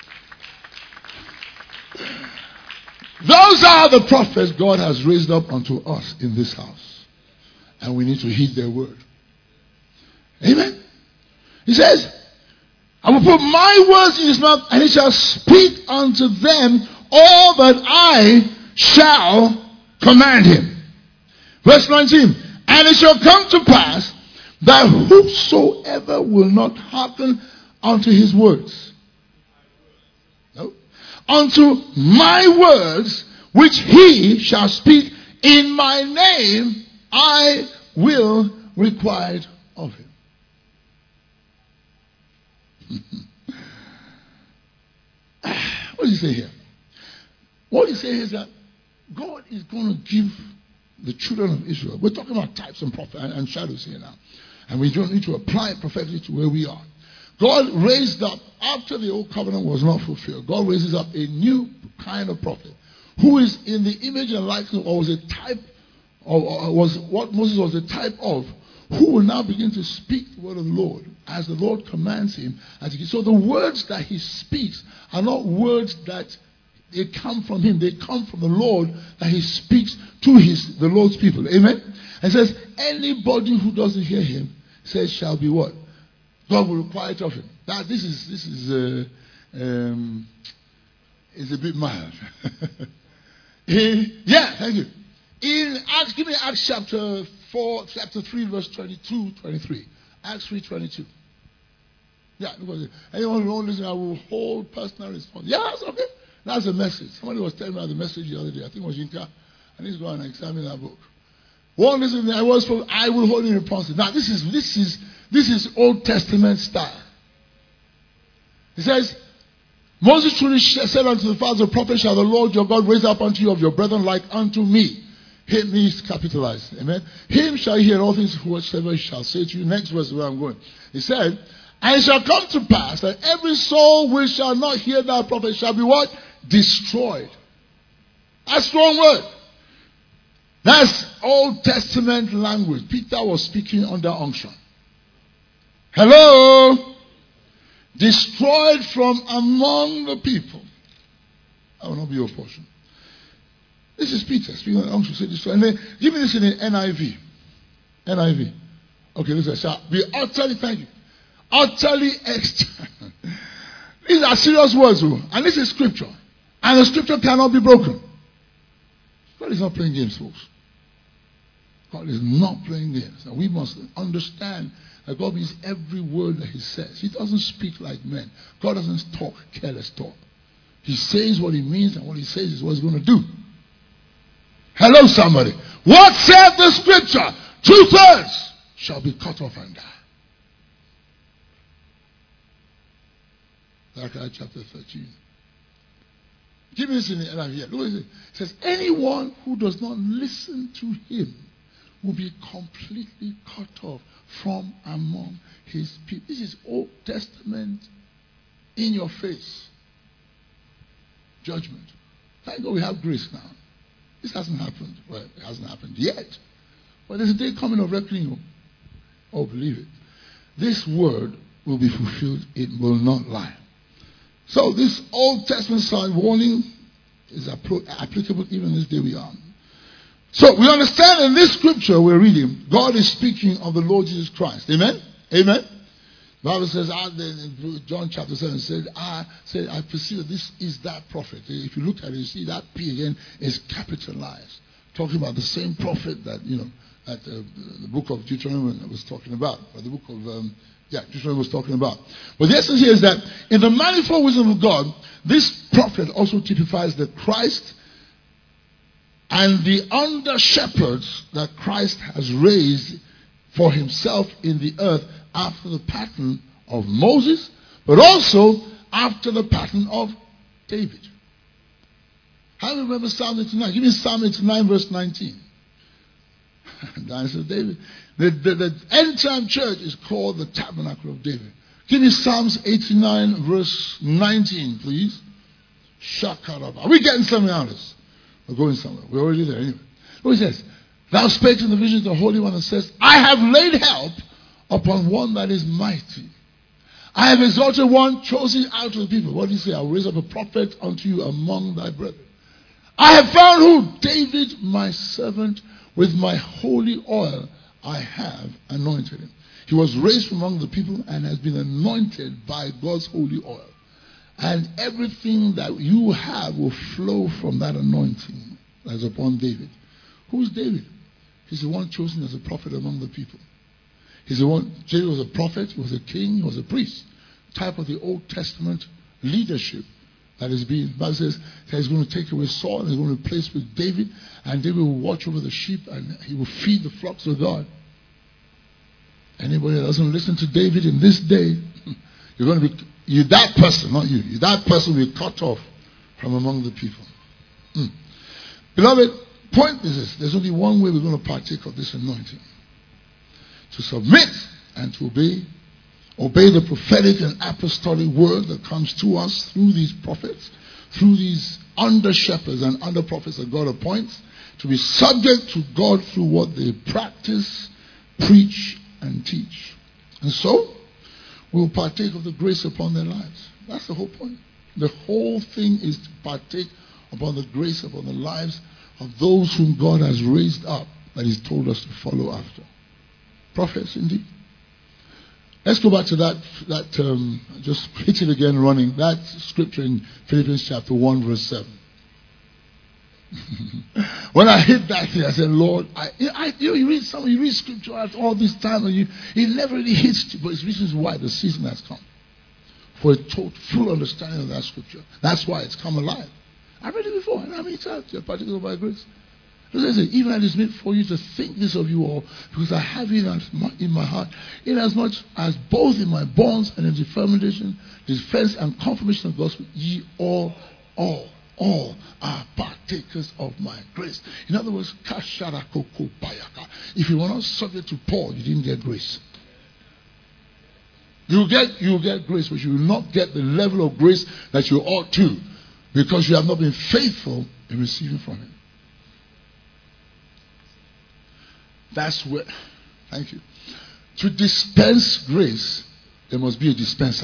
Those are the prophets God has raised up unto us in this house. And we need to heed their word. Amen. He says, I will put my words in his mouth, and he shall speak unto them all that I shall command him. Verse 19. And it shall come to pass that whosoever will not hearken unto his words, unto my words, which he shall speak in my name, I will require it of him. What does he say here? What he says is that God is going to give the children of Israel. We're talking about types and shadows here now. And we don't need to apply it prophetically to where we are. God raised up, after the old covenant was not fulfilled, God raises up a new kind of prophet who is in the image and likeness, or was a type, or was what Moses was a type of, who will now begin to speak the word of the Lord as the Lord commands him. So the words that he speaks are not words that they come from him. They come from the Lord that he speaks to the Lord's people. Amen? And says, anybody who doesn't hear him says shall be what? God will require it of him. Now this is a bit mild. Yeah, thank you. In Acts, give me Acts chapter 3, verse 22, 23. Acts 3:22. Yeah, because anyone who won't listen, I will hold personal response. Yeah, that's okay. That's a message. Somebody was telling me about the message the other day. I think it was Yinka. I need to go and examine that book. One listen, I will hold in response. Now this is Old Testament style. It says, Moses truly said unto the fathers of prophets, shall the Lord your God raise up unto you of your brethren like unto me. Him is capitalized. Amen. Him shall you hear all things whatsoever he shall say to you. Next verse where I'm going. He said, and it shall come to pass that every soul which shall not hear that prophet shall be what? Destroyed. That's a strong word. That's Old Testament language. Peter was speaking under unction. Hello? Destroyed from among the people. That will not be your portion. This is Peter speaking under unction. Say destroyed. And then give me this in the NIV. NIV. Okay, listen. Shall be utterly, thank you. Utterly exterminate. These are serious words, and this is scripture. And the scripture cannot be broken. God is not playing games, folks. God is not playing games. And we must understand that God means every word that he says. He doesn't speak like men. God doesn't talk careless talk. He says what he means, and what he says is what he's going to do. Hello, somebody. What said the scripture? 2/3 shall be cut off and die. Zechariah chapter 13. Give me this in the NIV here. Look at it. It says, anyone who does not listen to him will be completely cut off from among his people. This is Old Testament in your face. Judgment. Thank God we have grace now. This hasn't happened. Well, it hasn't happened yet. But there's a day coming of reckoning. Oh, believe it. This word will be fulfilled. It will not lie. So this Old Testament sign warning is applicable even this day we are. So we understand in this scripture we're reading, God is speaking of the Lord Jesus Christ. Amen? Amen? The Bible says, in John chapter 7 said, I perceive that this is that prophet. If you look at it, you see that P again is capitalized. Talking about the same prophet that, that the book of Deuteronomy was talking about. Or the book of, Deuteronomy was talking about. But the essence here is that in the manifold wisdom of God, this prophet also typifies the Christ and the under-shepherds that Christ has raised for himself in the earth after the pattern of Moses, but also after the pattern of David. How do you remember Psalm 89? Give me Psalm 89 verse 19. David. The end-time church is called the Tabernacle of David. Give me Psalms 89 verse 19, please. Shakaraba. Are we getting something out of this? We're going somewhere. We're already there anyway. Look, he says, thou spake in the visions of the Holy One and says, I have laid help upon one that is mighty. I have exalted one chosen out of the people. What do you say? I will raise up a prophet unto you among thy brethren. I have found who? David, my servant, with my holy oil I have anointed him. He was raised from among the people and has been anointed by God's holy oil. And everything that you have will flow from that anointing that is upon David. Who is David? He's the one chosen as a prophet among the people. He's the one. David was a prophet, he was a king, he was a priest. Type of the Old Testament leadership that is being. The Bible says that he's going to take away Saul and he's going to replace with David, and David will watch over the sheep and he will feed the flocks of God. Anybody that doesn't listen to David in this day, you're going to be that person, not you. That person will be cut off from among the people. Beloved, point is this: there's only one way we're going to partake of this anointing: to submit and to obey obey the prophetic and apostolic word that comes to us through these prophets, through these under shepherds and under prophets that God appoints, to be subject to God through what they practice, preach, and teach. And so, we will partake of the grace upon their lives. That's the whole point. The whole thing is to partake upon the grace upon the lives of those whom God has raised up, that He's told us to follow after. Prophets, indeed. Let's go back to that just hit it again running, that scripture in Philippians chapter 1 verse 7. When I hit that thing, I said, Lord, you read scripture at all this time, and it never really hits you, but it's reasons why the season has come. For a full understanding of that scripture. That's why it's come alive. I've read it before, and how many times? You're particular by grace. Even I just meant for you to think this of you all, because I have it in my heart, inasmuch as both in my bonds and in the fermentation, defense and confirmation of the gospel, ye all are partakers of my grace. In other words, if you were not subject to Paul, you didn't get grace. You will get grace, but you will not get the level of grace that you ought to, because you have not been faithful in receiving from Him. That's where, thank you. To dispense grace, there must be a dispenser.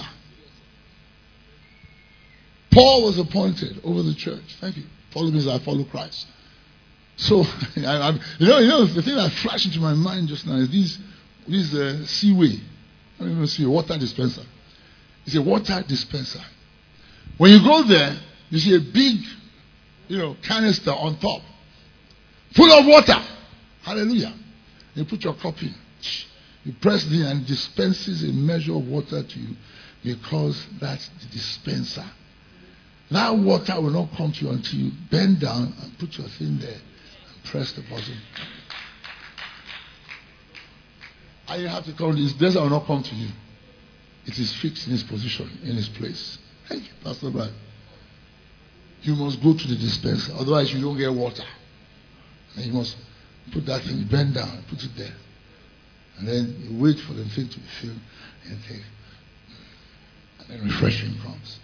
Paul was appointed over the church. Thank you. Follow me as I follow Christ. So, you know, the thing that flashed into my mind just now is this Seaway. I don't even see a water dispenser. It's a water dispenser. When you go there, you see a big, canister on top, full of water. Hallelujah. You put your cup in. You press it in and it dispenses a measure of water to you, because that's the dispenser. That water will not come to you until you bend down and put your thing there and press the button. And you have to come. This desert will not come to you. It is fixed in its position, in its place. Thank you, Pastor Brian. You must go to the dispenser, otherwise you don't get water. And you must put that thing, bend down, put it there. And then you wait for the thing to be filled and take. And then refreshing comes.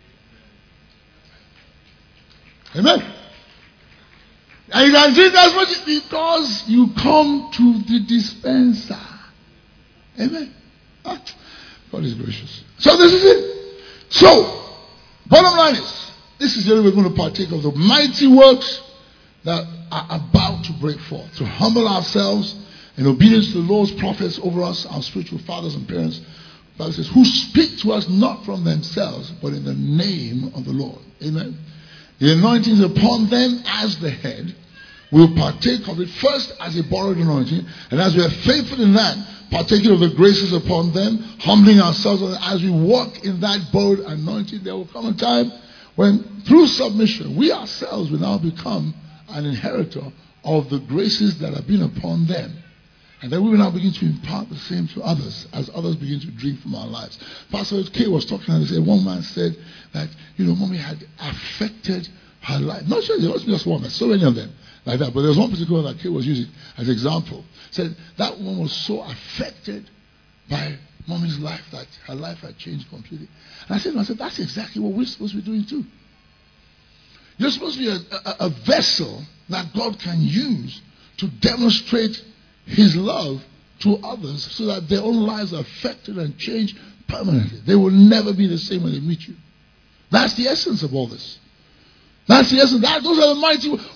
Amen. And you can drink as much because you come to the dispenser. Amen. God is gracious. So this is it. So, bottom line is, this is the way we're going to partake of the mighty works that are about to break forth. To humble ourselves in obedience to the Lord's prophets over us, our spiritual fathers and parents. The Bible says, who speak to us not from themselves, but in the name of the Lord. Amen. The anointing is upon them as the head. We'll partake of it first as a borrowed anointing, and as we are faithful in that, partaking of the graces upon them, humbling ourselves as we walk in that borrowed anointing, there will come a time when, through submission, we ourselves will now become an inheritor of the graces that have been upon them. And then we will now begin to impart the same to others as others begin to drink from our lives. Pastor K was talking and he said, one man said that, mommy had affected her life. Not sure, there wasn't just one man, so many of them like that. But there was one particular that K was using as an example. Said that woman was so affected by mommy's life that her life had changed completely. And I said, that's exactly what we're supposed to be doing too. You're supposed to be a vessel that God can use to demonstrate His love to others so that their own lives are affected and changed permanently. They will never be the same when they meet you. That's the essence of all this. That's the essence. Those are the mighty works.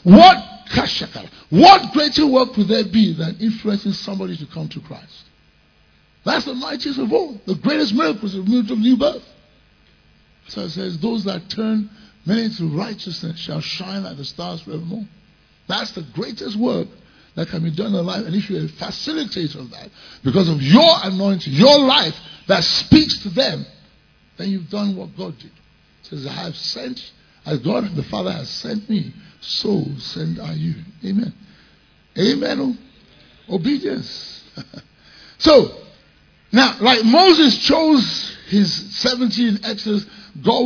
What greater work would there be than influencing somebody to come to Christ? That's the mightiest of all. The greatest miracle is the miracle of new birth. So it says, those that turn many to righteousness shall shine like the stars forevermore. That's the greatest work that can be done in life. And if you're a facilitator of that, because of your anointing, your life that speaks to them, then you've done what God did. It says, I have sent, as God the Father has sent me, so send I you. Amen. Amen. Obedience. So, now, like Moses chose his 70 in Exodus, God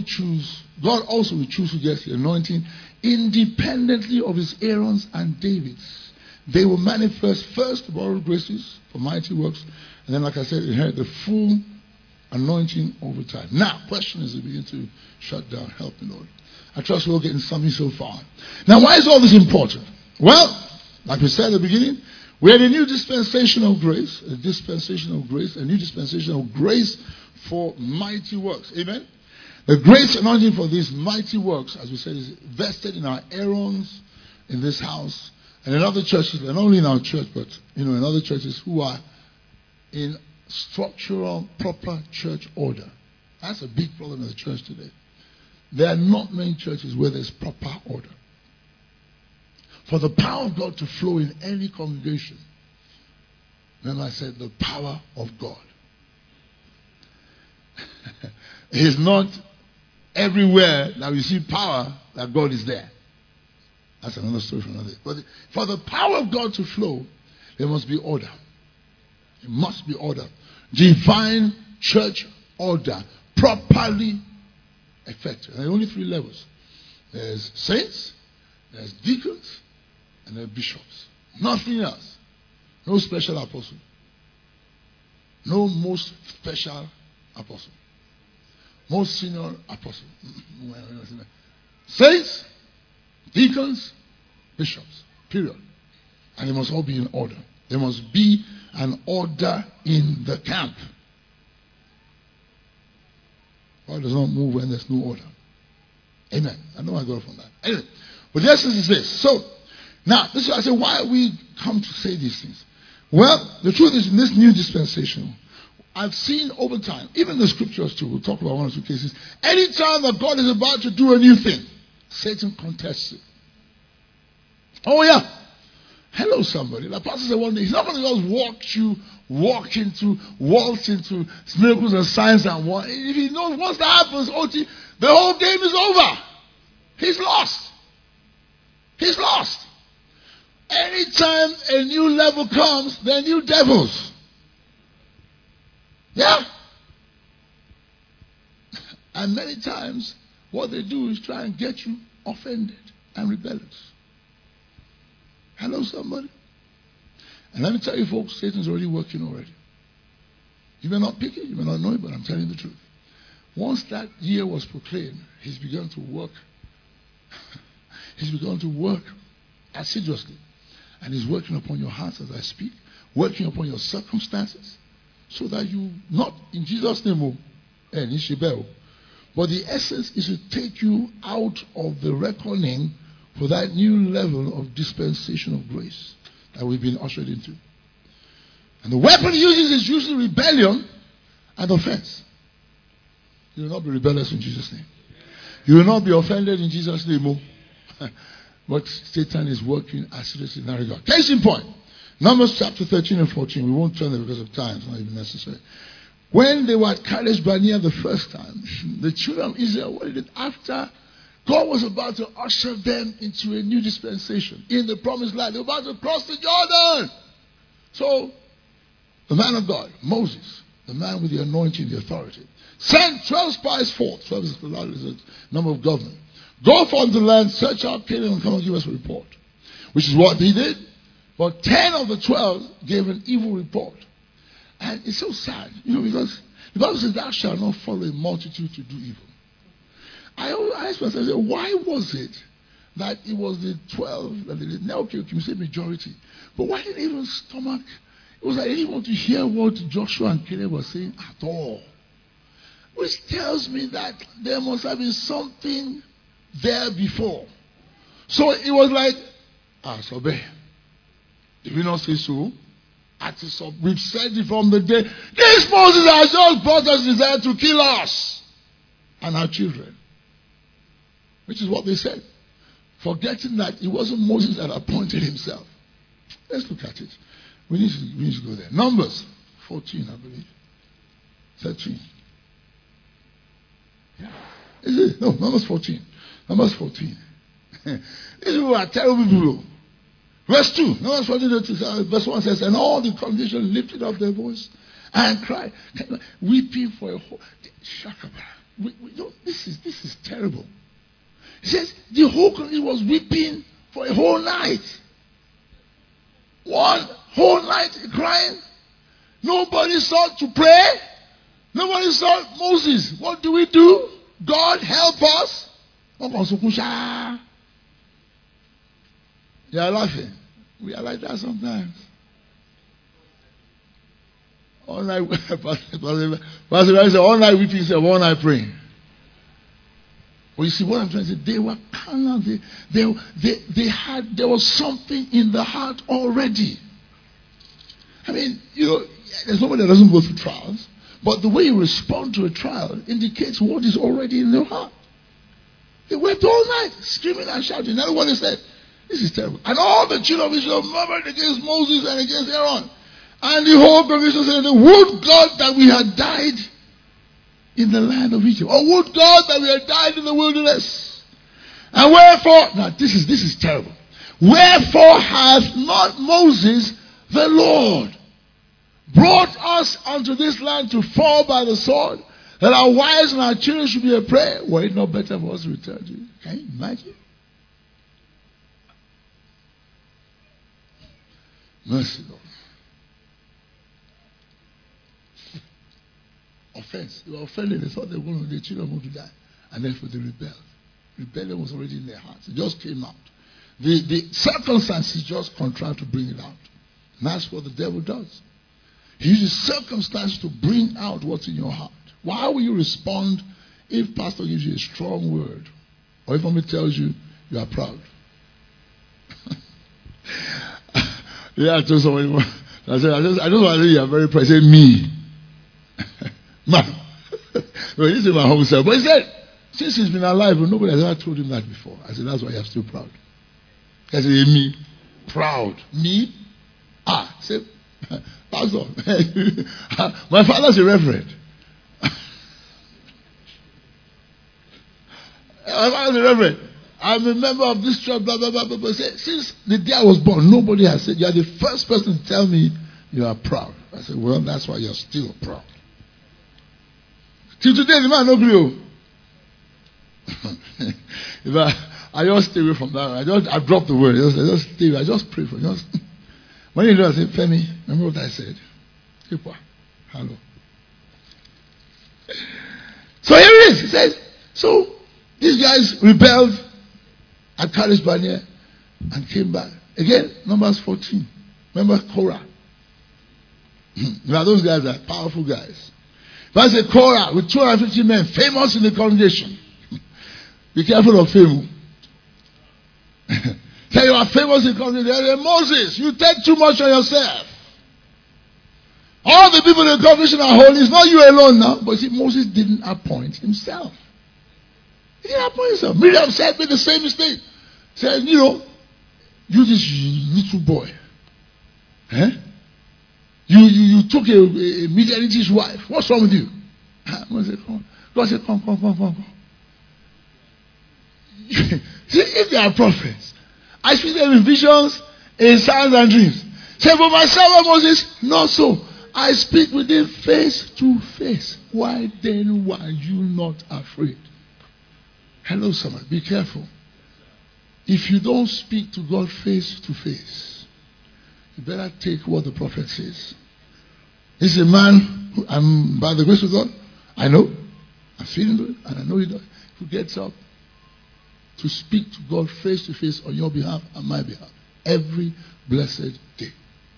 also will choose who gets the anointing independently of his Aaron's and David's. They will manifest first the borrowed graces for mighty works, and then, like I said, inherit the full Anointing over time. Now, question is, we begin to shut down. Help me, Lord. I trust we're getting something so far. Now, why is all this important? Well, like we said at the beginning, we had a new dispensation of grace, a new dispensation of grace for mighty works. Amen? The grace anointing for these mighty works, as we said, is vested in our Aarons in this house and in other churches, and not only in our church, but in other churches who are in structural, proper church order. That's a big problem in the church today. There are not many churches where there's proper order. For the power of God to flow in any congregation, remember I said the power of God. It is not everywhere that we see power that God is there. That's another story for another day. But for the power of God to flow, there must be order. It must be order. Divine church order. Properly effective. And there are only 3 levels. There's saints, there's deacons, and there's bishops. Nothing else. No special apostle. No most special apostle. Most senior apostle. Saints, deacons, bishops. Period. And they must all be in order. There must be an order in the camp. God does not move when there's no order. Amen. I know I got it from that. Anyway, but the essence is this. So, now, this is I say, why we come to say these things? Well, the truth is, in this new dispensation, I've seen over time, even the scriptures too, we'll talk about 1 or 2 cases, anytime that God is about to do a new thing, Satan contests it. Oh yeah. Hello, somebody. The pastor said one day, he's not going to just waltz into miracles and signs and what. If he knows once that happens, the whole game is over. He's lost. He's lost. Anytime a new level comes, there are new devils. Yeah. And many times, what they do is try and get you offended and rebellious. Hello, somebody. And let me tell you, folks, Satan's already working already. You may not pick it, you may not know it, but I'm telling you the truth. Once that year was proclaimed, he's begun to work. He's begun to work assiduously. And he's working upon your hearts as I speak, working upon your circumstances, so that you, not in Jesus' name, but the essence is to take you out of the reckoning for that new level of dispensation of grace that we've been ushered into. And the weapon he uses is usually rebellion and offense. You will not be rebellious in Jesus' name. You will not be offended in Jesus' name. But Satan is working assiduously in that regard. Case in point, Numbers chapter 13 and 14. We won't turn there because of time. It's not even necessary. When they were at Kadesh Barnea the first time, the children of Israel, what did it after God was about to usher them into a new dispensation in the promised land? They were about to cross the Jordan. So, the man of God, Moses, the man with the anointing, the authority, sent 12 spies forth. 12 is the number of government. Go forth to the land, search out Canaan, and come and give us a report. Which is what he did. But 10 of the 12 gave an evil report. And it's so sad, because the Bible says, thou shalt not follow a multitude to do evil. I asked myself, why was it that it was the 12 that they did? Now, okay, you say majority. But why didn't they even stomach? It was like they didn't want to hear what Joshua and Caleb were saying at all. Which tells me that there must have been something there before. So it was like, Sobe, did we not say so? We've said it from the day. These Moses has just brought us desire to kill us and our children. Which is what they said. Forgetting that it wasn't Moses that appointed himself. Let's look at it. We need to go there. Numbers 14, I believe. 13. Yeah. Is it? No, Numbers 14. Numbers 14. These people are terrible people. Verse 2. Numbers 14, verse 1 says, and all the congregation lifted up their voice and cried, weeping for a whole... This is terrible. He says the whole congregation was weeping for a whole night. One whole night crying. Nobody sought to pray. Nobody saw Moses. What do we do? God help us. You are laughing. We are like that sometimes. All night, Pastor said, all night weeping, said, all night praying. Well, you see what I'm trying to say? They were carnal. There was something in the heart already. I mean, there's nobody that doesn't go through trials. But the way you respond to a trial indicates what is already in your heart. They wept all night, screaming and shouting. That's what they said. This is terrible. And all the children of Israel murmured against Moses and against Aaron. And the whole congregation said, would God that we had died in the land of Egypt. Or would God that we had died in the wilderness. And wherefore, now this is terrible. Wherefore hath not Moses the Lord brought us unto this land to fall by the sword, that our wives and our children should be a prey? Were it not better for us to return to you? Can you imagine? Mercy, Lord. Offense. They were offended. They thought the children were going to die. And therefore they rebelled. Rebellion was already in their hearts. It just came out. The circumstances just contrived to bring it out. And that's what the devil does. He uses circumstances to bring out what's in your heart. How will you respond if pastor gives you a strong word? Or if somebody tells you you are proud? I told somebody, I said, I just want to say you are very proud. He said, me. Man. Well, he said my home self. But he said, since he's been alive, nobody has ever told him that before. I said, that's why you're still proud. I said, me? Proud. Me? Say, Pastor, my father's a reverend. My father's a reverend. I'm a member of this church, blah, blah, blah, blah, blah. Since the day I was born, nobody has said, you are the first person to tell me you are proud. I said, well, that's why you're still proud. Till today, the man no grew. I just stay away from that. I dropped the word. I just stay away. I just pray for you. When you do, I say, Femi, remember what I said? Hello. So here it is. He says, so these guys rebelled at Kadesh Barnea and came back. Again, Numbers 14. Remember Korah. Now those guys are powerful guys. If I say Korah with 250 men, famous in the congregation. Be careful of fame. Say you are famous in the congregation. Moses, you take too much on yourself. All the people in the congregation are holy. It's not you alone now. But see, Moses didn't appoint himself. He didn't appoint himself. Miriam said, made the same mistake. Said, you this little boy. You took a Midianite's wife. What's wrong with you? Moses said, God said, come. See, if they are prophets, I speak them in visions, in signs and dreams. Say, for myself, Moses, not so. I speak with them face to face. Why then were you not afraid? Hello, someone. Be careful. If you don't speak to God face to face, you better take what the prophet says. He's a man who, by the grace of God, I know, I'm feeling good, and I know he does, who gets up to speak to God face to face on your behalf and my behalf every blessed day.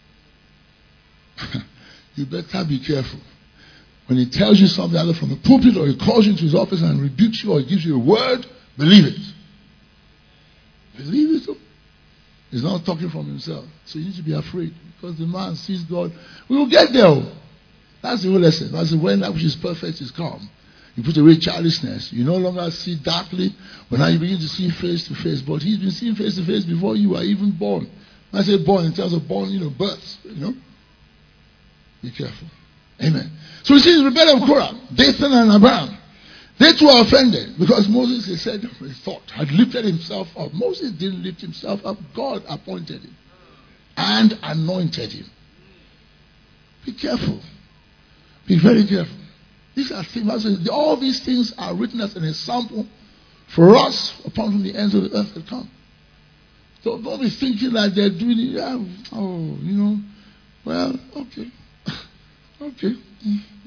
You better be careful. When he tells you something either from the pulpit or he calls you into his office and rebukes you or he gives you a word, believe it. Believe it. He's not talking from himself. So you need to be afraid because the man sees God. We will get there. That's the whole lesson. That's when that which is perfect is come. You put away childishness. You no longer see darkly, but now you begin to see face to face. But he's been seeing face to face before you are even born. When I say born, in terms of born, birth. Be careful. Amen. So you see the rebellion of Korah, Dathan and Abiram. They too are offended because Moses, he said, he thought, had lifted himself up. Moses didn't lift himself up. God appointed him and anointed him. Be careful. Be very careful. These are things. All these things are written as an example for us upon whom the ends of the earth have come. So don't be thinking that they're doing it. Well, okay. Okay.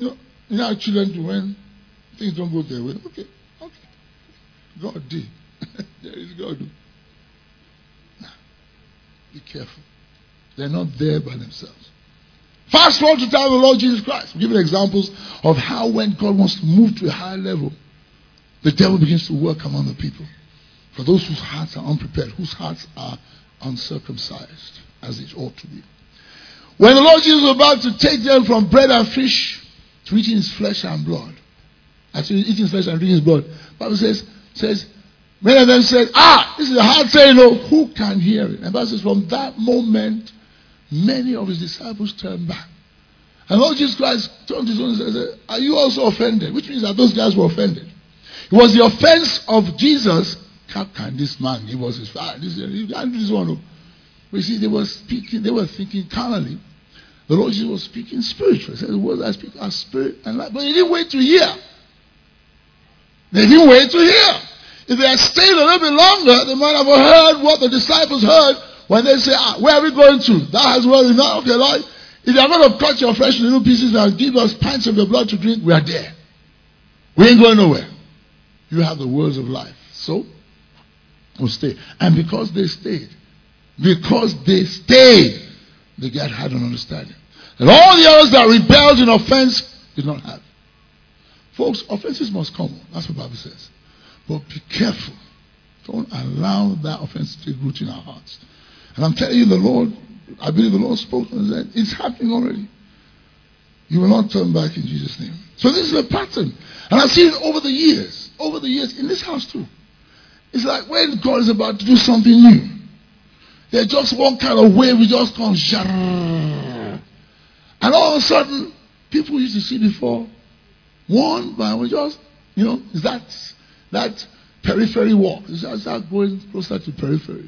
You know how children do when things don't go their way. Okay. God did. There is God. Nah, be careful. They're not there by themselves. Fast forward to the time of the Lord Jesus Christ. We'll give you examples of how when God wants to move to a higher level, the devil begins to work among the people. For those whose hearts are unprepared, whose hearts are uncircumcised, as it ought to be. When the Lord Jesus was about to take them from bread and fish to eating his flesh and blood, actually eating his flesh and drinking his blood, the Bible says, many of them said, this is a hard saying, who can hear it? And the Bible says, from that moment, many of his disciples turned back. And Lord Jesus Christ turned to his own and said, are you also offended? Which means that those guys were offended. It was the offense of Jesus. How can this man give us his father? You can't do this one. But you see, they were thinking carnally. The Lord Jesus was speaking spiritually. He said, the words I speak are spirit and life. But they didn't wait to hear. They didn't wait to hear. If they had stayed a little bit longer, they might have heard what the disciples heard when they say, where are we going to? That has well enough. Okay, Lord, if you are going to cut your flesh in little pieces and give us pints of your blood to drink, we are there. We ain't going nowhere. You have the words of life. So, we'll stay. And because they stayed, they had an understanding. And all the others that rebelled in offense did not have. Folks, offenses must come. That's what the Bible says. But be careful. Don't allow that offense to take root in our hearts. And I'm telling you, I believe the Lord spoke and said, it's happening already. You will not turn back in Jesus' name. So this is a pattern. And I've seen it over the years, in this house too. It's like when God is about to do something new, there's just one kind of wave, we just come, and all of a sudden, people used to see before, one by one, just, is that periphery walk. It's just start going closer to periphery.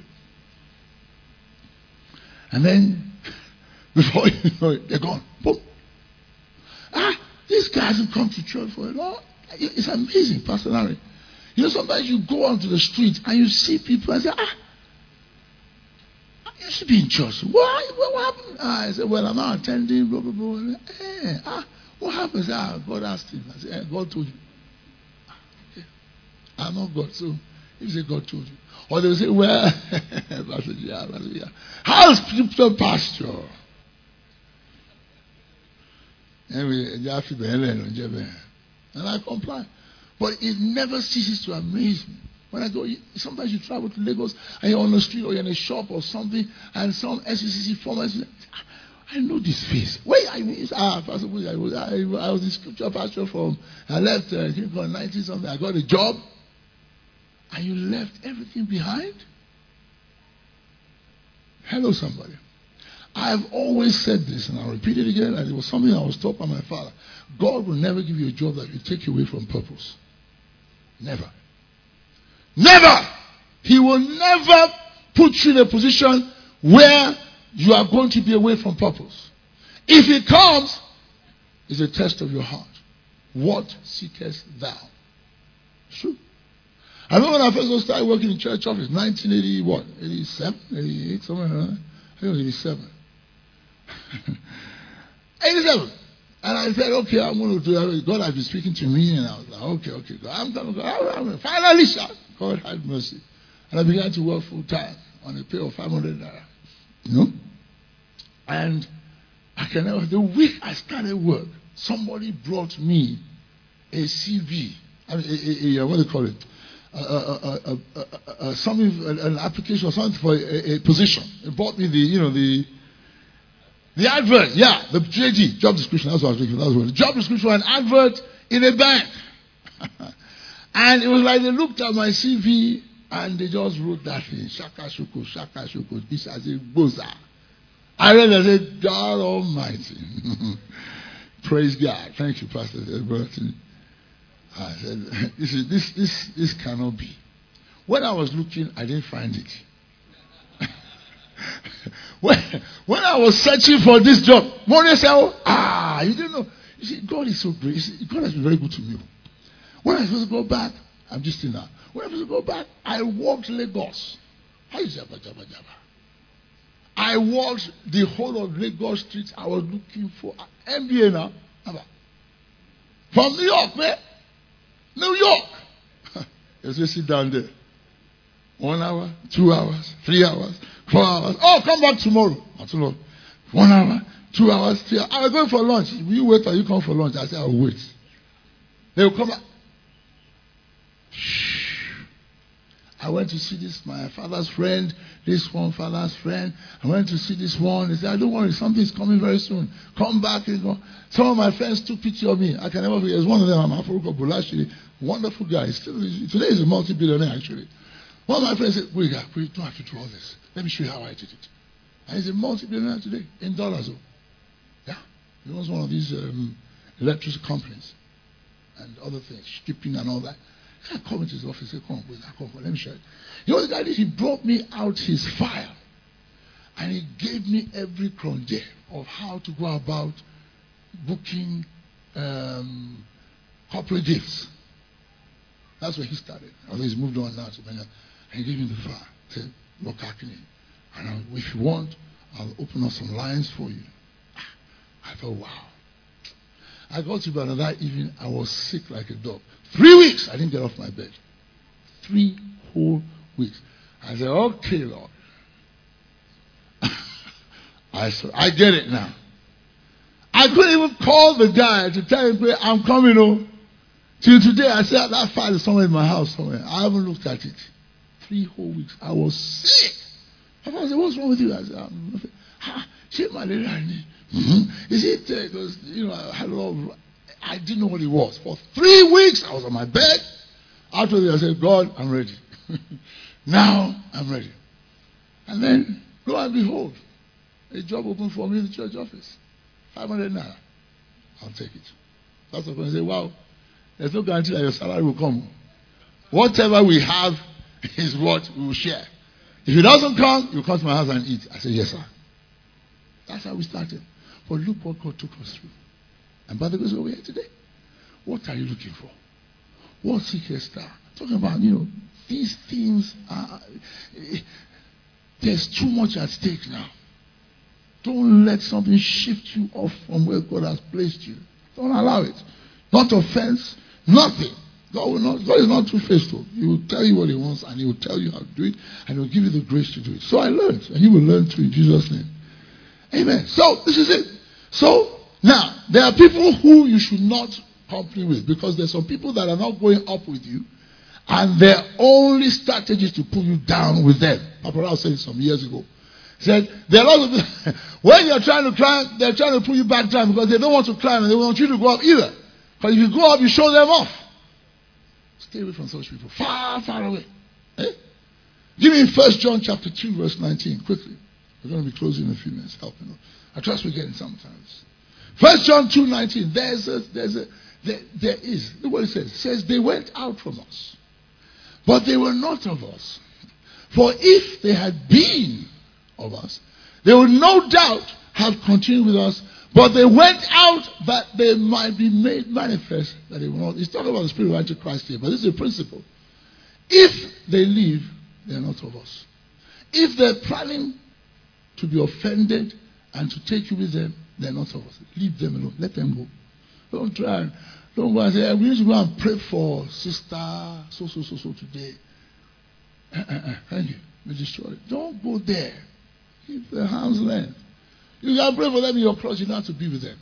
And then, before you know it, they're gone. Boom. These guys have come to church for a long. It's amazing, Pastor Larry. Sometimes you go onto the street and you see people and say, you should be in church. What happened? I said, well, I'm not attending, blah, blah, blah. What happened? God asked him. I said, God told you. Okay. I'm not God, so if you say God told you. Or they'll say, well, how's scripture pasture? And I comply. But it never ceases to amaze me. When I go, sometimes you travel to Lagos and you're on the street or you're in a shop or something, and some SECC former, I know this face. Wait, I was in scripture pastor I left 90 something. I got a job, and you left everything behind. Hello, somebody. I've always said this, and I'll repeat it again, and it was something I was taught by my father. God will never give you a job that will take you away from purpose. Never. Never! He will never put you in a position where you are going to be away from purpose. If it comes, it's a test of your heart. What seekest thou? It's true. I remember when I first started working in church office, 1980, what? 87? 88, somewhere around. I think it was 87. 87. And I said, okay, I'm going to do that. God has been speaking to me, and I was like, okay, God, I'm going to go. Finally, God had mercy. And I began to work full time on a pay of 500 naira. And I can never, the week I started work, somebody brought me a CV. I mean, what do you call it? An application or something for a position. It brought me the advert, the JD, job description, that's what I was thinking. The job description for an advert in a bank. And it was like they looked at my CV and they just wrote that thing. Shaka shuko, this as a boza. I read and said, God Almighty. Praise God. Thank you, Pastor. I said, this cannot be. When I was looking, I didn't find it. When I was searching for this job, Mona said, you don't know. You see, God is so great. God has been very good to me. When I was supposed to go back, I'm just in that. When I was supposed to go back, I walked Lagos. How is Jabba? I walked the whole of Lagos streets. I was looking for MBA now. From New York, man. New York. You say, sit down there. 1 hour, 2 hours, 3 hours, 4 hours. Oh, come back tomorrow. Not too long. 1 hour, 2 hours, 3 hours. I was going for lunch. Will you wait or you come for lunch? I said, I'll wait. They will come back. I went to see this, my father's friend, this one father's friend. I went to see this one. They said, don't worry, something's coming very soon. Come back and go. Some of my friends took picture of me. I can never forget. There's one of them, I'm Afuruko Bulashi, wonderful guy. Today he's a multi-billionaire, actually. One of my friends said, we don't have to do all this. Let me show you how I did it. And he's a multi-billionaire today, in dollars. Yeah. He owns one of these electricity companies and other things, shipping and all that. I come into his office, say, come, let me show you. You know what the guy did? He brought me out his file. And he gave me every cronyism of how to go about booking corporate gifts. That's where he started. Although he's moved on now to many. And he gave me the file. He said, look, and if you want, I'll open up some lines for you. I thought, wow. I got to bed, and that evening I was sick like a dog. 3 weeks I didn't get off my bed. 3 whole weeks. I said, okay, Lord. I get it now. I couldn't even call the guy to tell him, I'm coming home. Till today, I said, that file is somewhere in my house somewhere. I haven't looked at it. 3 whole weeks. I was sick. I said, what's wrong with you? I said, she malaria. Is it because I had a lot of, I didn't know what it was. For 3 weeks I was on my bed. After that I said, God, I'm ready. Now I'm ready. And then lo and behold, a job opened for me in the church office. 500 naira. I'll take it. That's what I say, wow, there's no guarantee that your salary will come. Whatever we have is what we will share. If it doesn't come, you come to my house and eat. I said, yes, sir. That's how we started. But look what God took us through. And by the grace we're here today. What are you looking for? What's Secret Star? Talking about, these things are, there's too much at stake now. Don't let something shift you off from where God has placed you. Don't allow it. Not offense, nothing. God is not two-faced. He will tell you what he wants and he will tell you how to do it and he will give you the grace to do it. So I learned and you will learn too in Jesus' name. Amen. So this is it. So now there are people who you should not company with because there's some people that are not going up with you and their only strategy is to pull you down with them. Papa Rao said it some years ago. He said there are lots of when you're trying to climb, they're trying to pull you back down because they don't want to climb and they don't want you to go up either. Because if you go up, you show them off. Stay away from such people. Far, far away. Eh? Give me 1 John chapter 2, verse 19, quickly. We're going to be closing in a few minutes. Helping us. I trust we're getting sometimes. 1 John 2:19. There is. Look what it says. It says, they went out from us, but they were not of us. For if they had been of us, they would no doubt have continued with us. But they went out that they might be made manifest that they were not. He's talking about the spirit of Antichrist here, but this is a principle. If they leave, they are not of us. If they're planning to be offended and to take you with them, they're not of us. Leave them alone. Let them go. Don't try. Don't go and say, we need to go and pray for sister so today. Thank you. We destroy it. Don't go there. Keep their hands length. You can pray for them in your cross. You don't have to be with them.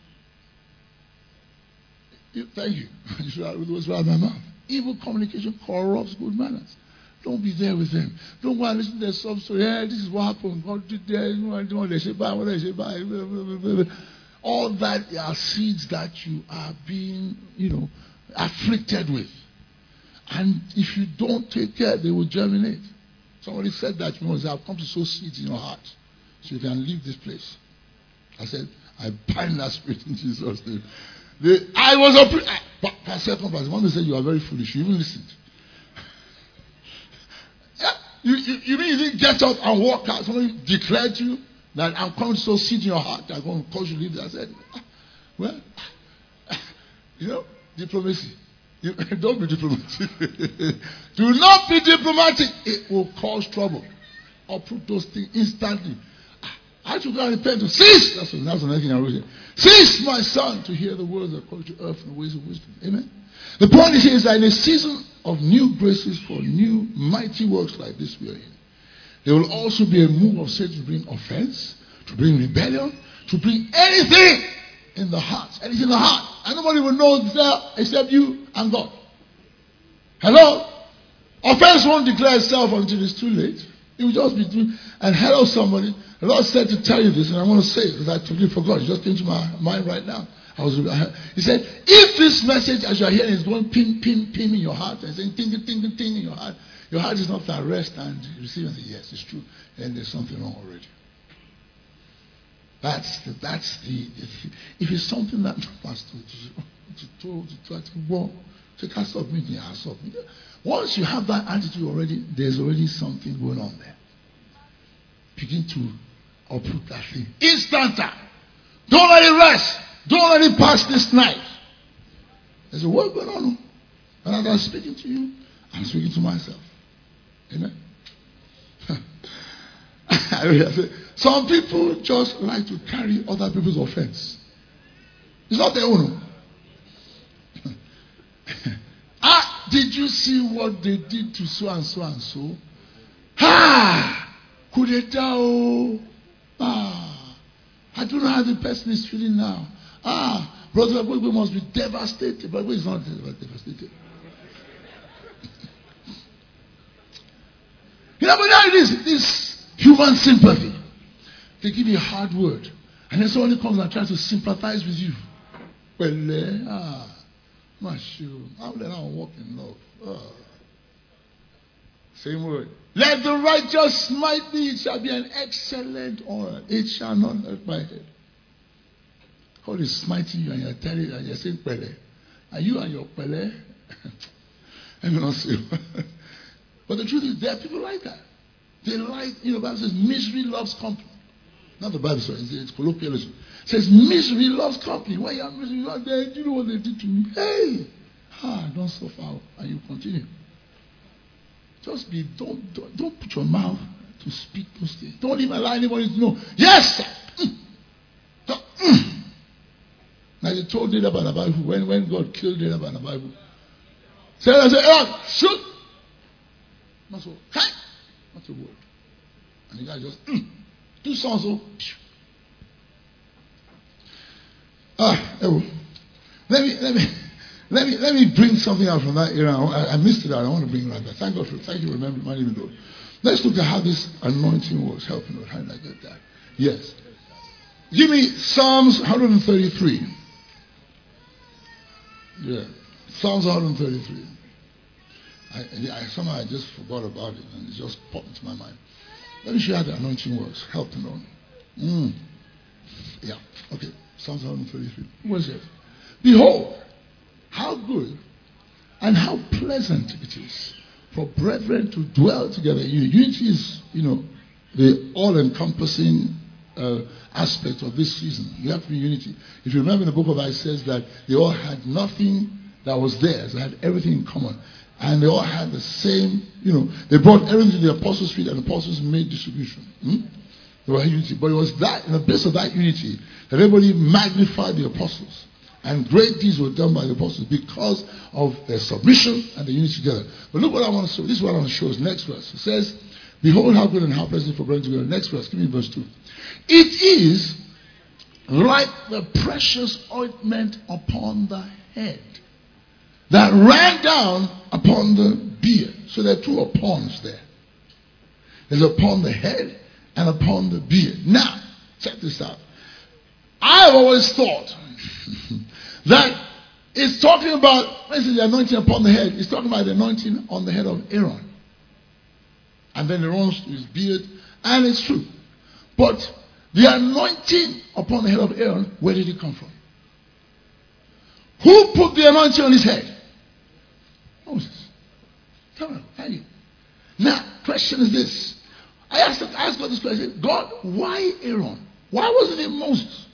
Thank you. You should have those out of my mouth. Evil communication corrupts good manners. Don't be there with them. Don't go and listen to their sub story. Yeah, this is what happened. God did that. They say bye. They say bye. All that are seeds that you are being, afflicted with. And if you don't take care, they will germinate. Somebody said that I've come to sow seeds in your heart. So you can leave this place. I said, I bind that spirit in Jesus' name. I was a second person. One said, you are very foolish. You even listened. Yeah, you mean you didn't get up and walk out? Somebody declared to you that I'm coming to sow seeds in your heart. I'm going to cause you to leave. I said, well, diplomacy. Don't be diplomatic. Do not be diplomatic. It will cause trouble. Uproot those things instantly. had to go and repent to cease. That's the next thing I wrote here. Cease, my son, to hear the words that call to earth and the ways of wisdom. Amen. The point is here is that in a season of new graces for new mighty works like this we are in, there will also be a move of Satan to bring offense, to bring rebellion, to bring anything in the heart. Anything in the heart. And nobody will know it's there except you and God. Hello? Offense won't declare itself until it's too late. It will just be true. And hello, somebody. The Lord said to tell you this, and I want to say it because I totally forgot. It just came to my mind right now. He said, if this message, as you are hearing, is going ping, ping, ping in your heart, and saying ting, ting, ting, ting in your heart is not at rest and receiving the yes, it's true. Then there's something wrong already. That's the if it's something that pastor to cast off me, once you have that attitude already, there's already something going on there. Begin to uproot that thing. Instanta. Don't let it rest. Don't let it pass this night. There's a word going on. And as I'm speaking to you, I'm speaking to myself. Amen. Some people just like to carry other people's offense. It's not their own. Did you see what they did to so and so and so? Coup d'etat. I don't know how the person is feeling now. Brother Agwegwe must be devastated. But Agwegwe is not devastated. You know, but now it is this human sympathy. They give you a hard word. And then somebody comes and tries to sympathize with you. Well, how will I walk in love? Same word. Let the righteous smite thee, it shall be an excellent oil. It shall not hurt my head. God is smiting you and you're telling and you're saying pele. And you and your pele, I will not say. But the truth is, there are people like that. They like, the Bible says misery loves company. Not the Bible, sorry, it's colloquialism. It says misery loves company. When you are misery, you are there. Do you know what they did to me? Hey! Don't suffer. And you continue. Just don't put your mouth to speak those things. Don't even allow anybody to know. Yes, sir. Now they told Nadab and Abihu when God killed Nadab and Abihu. Said, shoot. Not so. Hey! Not a word. And the guy just do so. Let me bring something out from that era. I missed it out. I want to bring it right back. Thank God for it. Thank you for reminding me, Lord. Let's look at how this anointing was helping us. How did I get that? Yes. Give me Psalms 133. Yeah. Psalms 133. Somehow I just forgot about it and it just popped into my mind. Let me show you how the anointing works. Help me, Lord. Yeah. Okay. Psalms 133. What is it? Behold, how good and how pleasant it is for brethren to dwell together. Unity is, the all-encompassing aspect of this season. You have to be unity. If you remember in the book of Isaiah, it says that they all had nothing that was theirs. They had everything in common. And they all had the same, they brought everything to the apostles' feet and the apostles made distribution. They were unity. But it was that, in the base of that unity, that everybody magnified the apostles. And great deeds were done by the apostles because of their submission and the unity together. But look what I want to show. This is what I want to show us. Next verse. It says, behold how good and how pleasant for brethren together. Next verse. Give me verse 2. It is like the precious ointment upon the head that ran down upon the beard. So there are two upons there. There's upon the head and upon the beard. Now, check this out. I've always thought that it's talking about, when it says the anointing upon the head, it's talking about the anointing on the head of Aaron. And then it runs to his beard, and it's true. But the anointing upon the head of Aaron, where did it come from? Who put the anointing on his head? Moses. Tell me, how you? Now, question is this. I asked God this question. God, why Aaron? Why wasn't it Moses?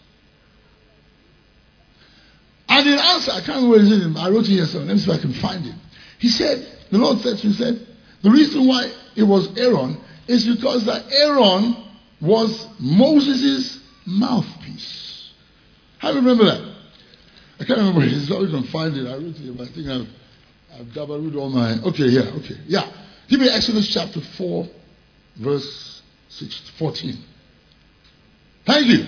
And in answer, I can't remember what it is. I wrote it here, so let me see if I can find it. He said, the Lord said to him, the reason why it was Aaron is because that Aaron was Moses' mouthpiece. How do you remember that? I can't remember it. It's not even find it. I wrote it, but I think I've doubled all my. Okay. Yeah. Give me Exodus chapter 4, verse 14. Thank you.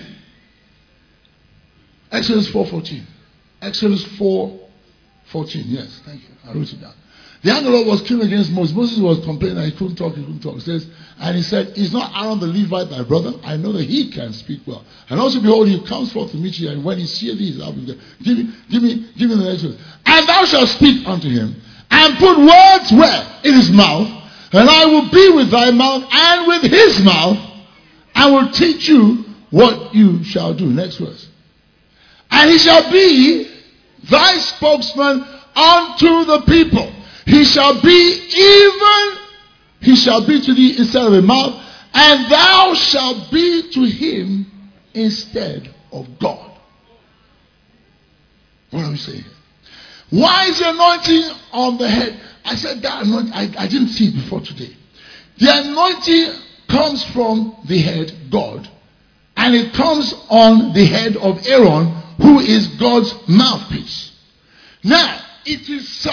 Exodus 4:14. Exodus 4:14. Yes, thank you. I wrote it down. The hand of the Lord was came against Moses. Moses was complaining that he couldn't talk. It says, and he said, "Is not Aaron the Levite thy brother? I know that he can speak well. And also, behold, he comes forth to meet you, and when he seeth thee, give me the next verse. And thou shalt speak unto him, and put words where? In his mouth, and I will be with thy mouth and with his mouth, and will teach you what you shall do." Next verse. "And he shall be thy spokesman unto the people. He shall be to thee instead of a mouth, and thou shalt be to him instead of God." What are we saying? Why is the anointing on the head? I said that anointing, I didn't see it before today. The anointing comes from the head, God, and it comes on the head of Aaron, who is God's mouthpiece. Now, it is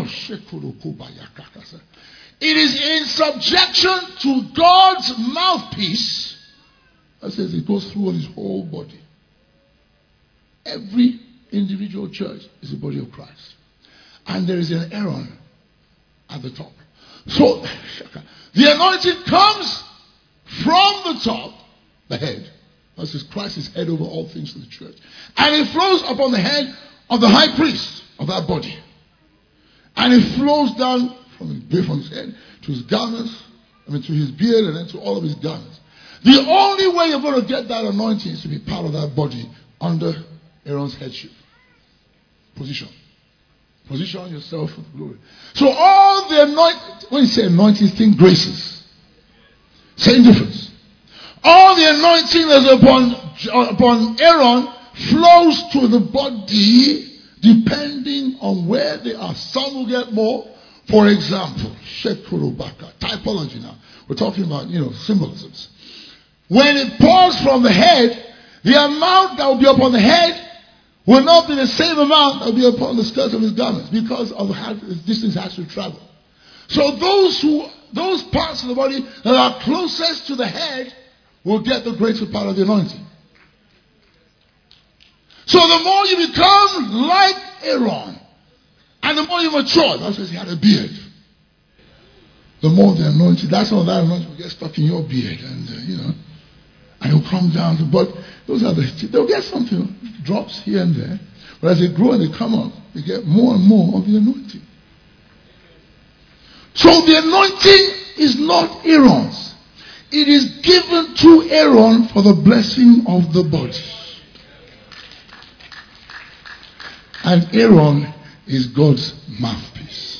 it is in subjection to God's mouthpiece. That says it goes through his whole body. Every individual church is the body of Christ. And there is an Aaron at the top. So, the anointing comes from the top, the head. That says Christ is head over all things to the church. And it flows upon the head of the high priest of that body. And it flows down from his head to his garments, to his beard, and then to all of his garments. The only way you're going to get that anointing is to be part of that body under Aaron's headship. Position yourself with glory. So all the anointing, when you say anointing, think graces. Same difference. All the anointing that's upon Aaron flows to the body depending on where they are. Some will get more. For example, typology now. We're talking about, symbolisms. When it pours from the head, the amount that will be upon the head will not be the same amount that will be upon the skirts of his garments, because of how the distance has to travel. So those parts of the body that are closest to the head will get the greater part of the anointing. So the more you become like Aaron, and the more you mature, that's because he had a beard. The more the anointing, that's all that anointing will get stuck in your beard, and and it'll come down to. But those are they'll get something, drops here and there. But as they grow and they come up, they get more and more of the anointing. So the anointing is not Aaron's. It is given to Aaron for the blessing of the body. And Aaron is God's mouthpiece.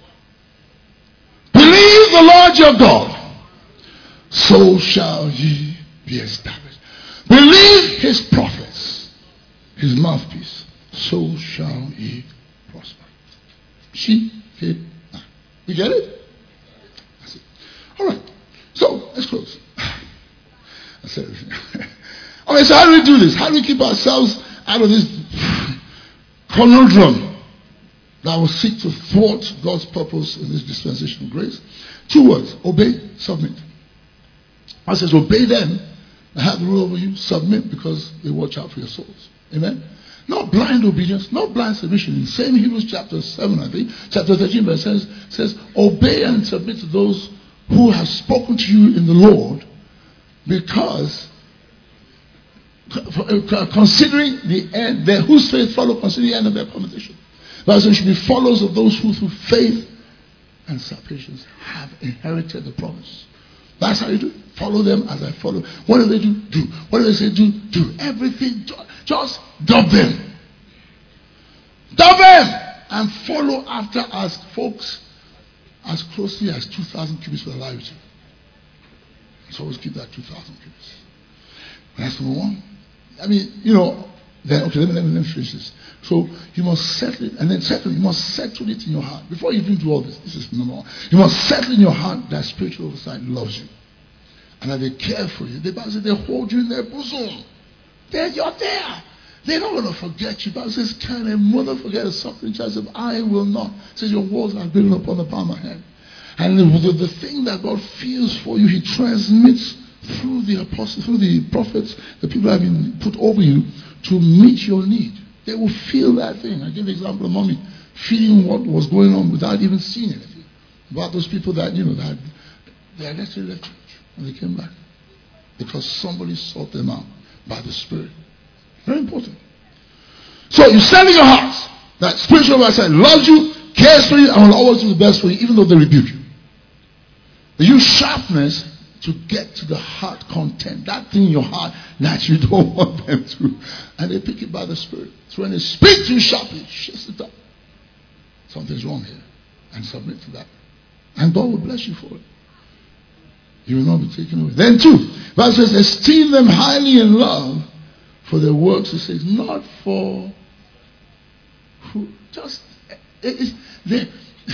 Believe the Lord your God, so shall ye be established. Believe his prophets, his mouthpiece, so shall ye prosper. You get it? That's it. All right. So let's close. I said everything. Okay, so how do we do this? How do we keep ourselves out of this conundrum that will seek to thwart God's purpose in this dispensation of grace? 2 words: obey, submit. I says, obey them that have the rule over you, submit because they watch out for your souls. Amen? Not blind obedience, not blind submission. In the same Hebrews chapter 7, I think, chapter 13, verse says, obey and submit to those who have spoken to you in the Lord, because considering the end, whose faith follow, considering the end of their conversation. Thus, we should be followers of those who through faith and salvation have inherited the promise. That's how you do it. Follow them as I follow. What do they do? Do. What do they say? Do. Do. Everything. Just dub them. Dub them. And follow after us, folks, as closely as 2,000 cubits will allow you to. So always keep that 2,000 cubits. That's number one. Then, okay, let me finish this. So you must settle it, and then you must settle it in your heart. Before you even do all this, this is number one. You must settle in your heart that spiritual oversight loves you. and that they care for you. The Bible says they hold you in their bosom. You're there. They're not going to forget you. The Bible says, can a mother forget a suckling child? Says, I will not. It says, your words are given upon the palm of my hand. And the thing that God feels for you, He transmits through the apostles, through the prophets, the people that have been put over you to meet your need. They will feel that thing. I give the example of mommy feeling what was going on without even seeing anything. About those people that, that they had actually left church when they came back. Because somebody sought them out by the Spirit. Very important. So you send in your heart that spiritual master loves you, cares for you, and will always do the best for you, even though they rebuke you. They use sharpness to get to the heart content, that thing in your heart that you don't want them to. And they pick it by the Spirit. So when they speak to you sharply, shut it up. Something's wrong here. And submit to that. And God will bless you for it. You will not be taken away. Then 2, Bible says, esteem them highly in love for their works. It says, not for who, just, they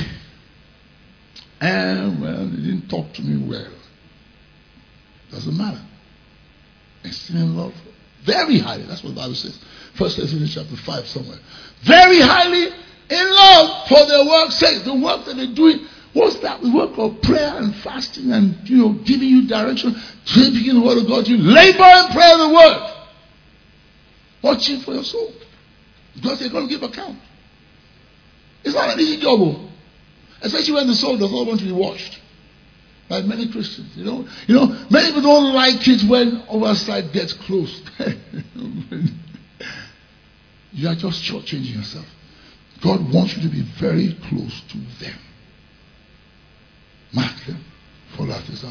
didn't talk to me well. Doesn't matter. Esteem in love very highly. That's what the Bible says. 1 Thessalonians chapter 5 somewhere. Very highly in love for their work. Say the work that they're doing. What's that? The work of prayer and fasting and giving you direction, speaking the word of God to you. Labor in prayer and the word. Watching for your soul. Because they're going to give account. It's not an easy job. Especially when the soul does not want to be washed. Like many Christians. Many people don't like it when oversight gets close. You are just shortchanging yourself. God wants you to be very close to them. Mark them. Follow after yourself.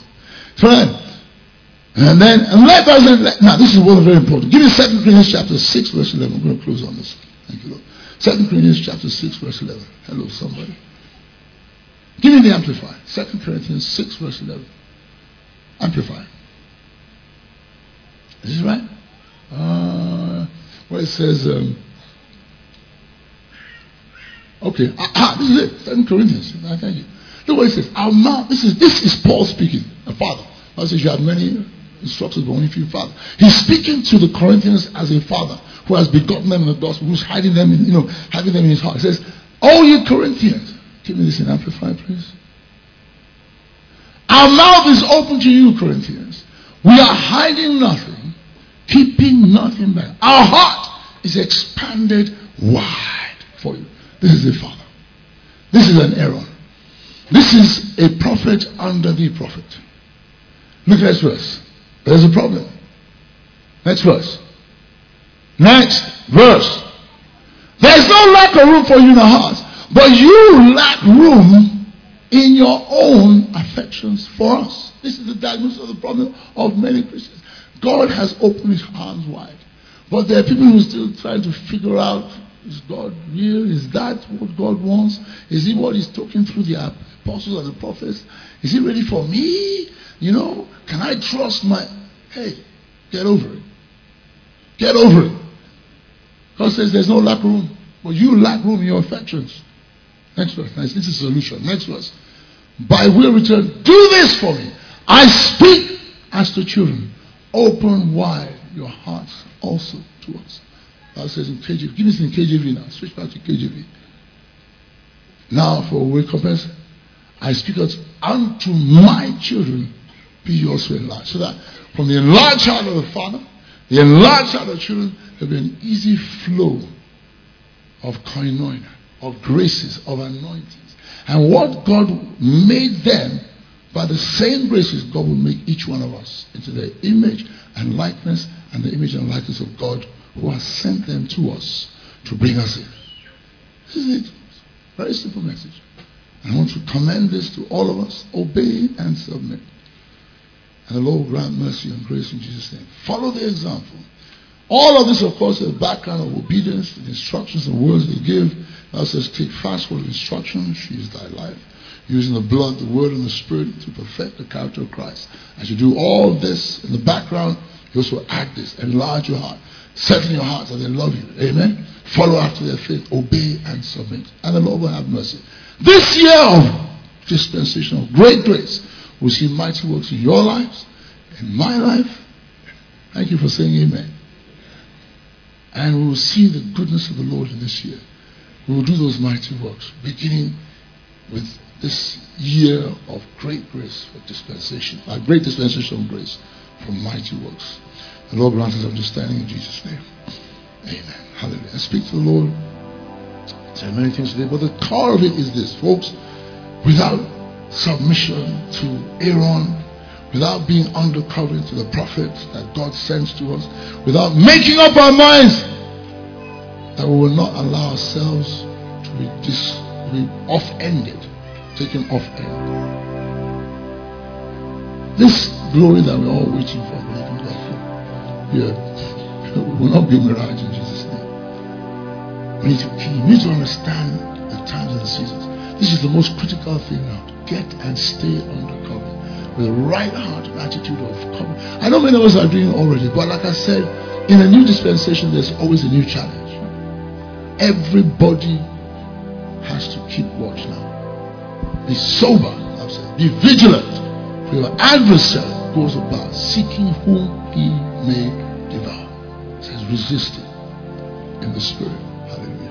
And now this is one very important. Give me 2 Corinthians chapter 6 verse 11. I'm going to close on this. Thank you, Lord. 2 Corinthians chapter 6 verse 11. Hello, somebody. Give me the Amplifier. 2 Corinthians 6 verse 11. Amplifier. Is this right? Where it says, okay. This is it. 2 Corinthians. Thank you. Look what it says. Our mouth. This is Paul speaking. A father. Paul says you have many instructions, but only few father. He's speaking to the Corinthians as a father who has begotten them in the gospel, who's hiding them in, having them in his heart. He says, "Oh, you Corinthians." Give me this in Amplified, please. Our mouth is open to you, Corinthians. We are hiding nothing, keeping nothing back. Our heart is expanded wide for you. This is a father. This is an Aaron. This is a prophet under the prophet. Look at this verse. There's a problem. Next verse. Next verse. There's no lack of room for you in the heart, but you lack room in your own affections for us. This is the diagnosis of the problem of many Christians. God has opened his arms wide, but there are people who are still trying to figure out, is God real? Is that what God wants? Is he what he's talking through the apostles and the prophets? Is he ready for me? Can I trust my... Hey, get over it. Get over it. God says there's no lack of room, but you lack room in your affections. Next verse. This is the solution. Next verse. By will return, do this for me. I speak as to children. Open wide your hearts also to us. That says in KJV. Give us in KJV now. Switch back to KJV. Now for recompense, I speak unto my children, be you also enlarged. So that from the enlarged heart of the Father, the enlarged heart of the children, there will be an easy flow of koinonia, of graces, of anointings. And what God made them, by the same graces, God will make each one of us into the image and likeness, and the image and likeness of God who has sent them to us to bring us in. This is it. Very simple message. And I want to commend this to all of us. Obey and submit. And the Lord will grant mercy and grace in Jesus' name. Follow the example. All of this, of course, is the background of obedience, the instructions and words they give. Now says, take fast hold of instruction. She is thy life. Using the blood, the word, and the spirit to perfect the character of Christ. As you do all this in the background, you also act this. Enlarge your heart. Settle in your heart that they love you. Amen. Follow after their faith. Obey and submit. And the Lord will have mercy. This year of dispensation of great grace, we'll see mighty works in your lives, in my life. Thank you for saying amen. And we will see the goodness of the Lord in this year. We will do those mighty works, beginning with this year of great grace for dispensation, a great dispensation of grace for mighty works. The Lord grant us understanding in Jesus' name. Amen. Hallelujah. I speak to the Lord. I said many things today, but the core of it is this, folks. Without submission to Aaron, without being under covering to the prophets that God sends to us, without making up our minds that we will not allow ourselves to be off-ended, taken off-end. This glory that we're all waiting for, believing God for, will not be a mirage in Jesus' name. We need to understand the times and the seasons. This is the most critical thing now. Get and stay under cover with the right heart and attitude of cover. I know many of us are doing it already, but like I said, in a new dispensation, there's always a new challenge. Everybody has to keep watch now. Be sober, I've said. Be vigilant. For your adversary goes about seeking whom he may devour. It says resisting in the spirit. Hallelujah.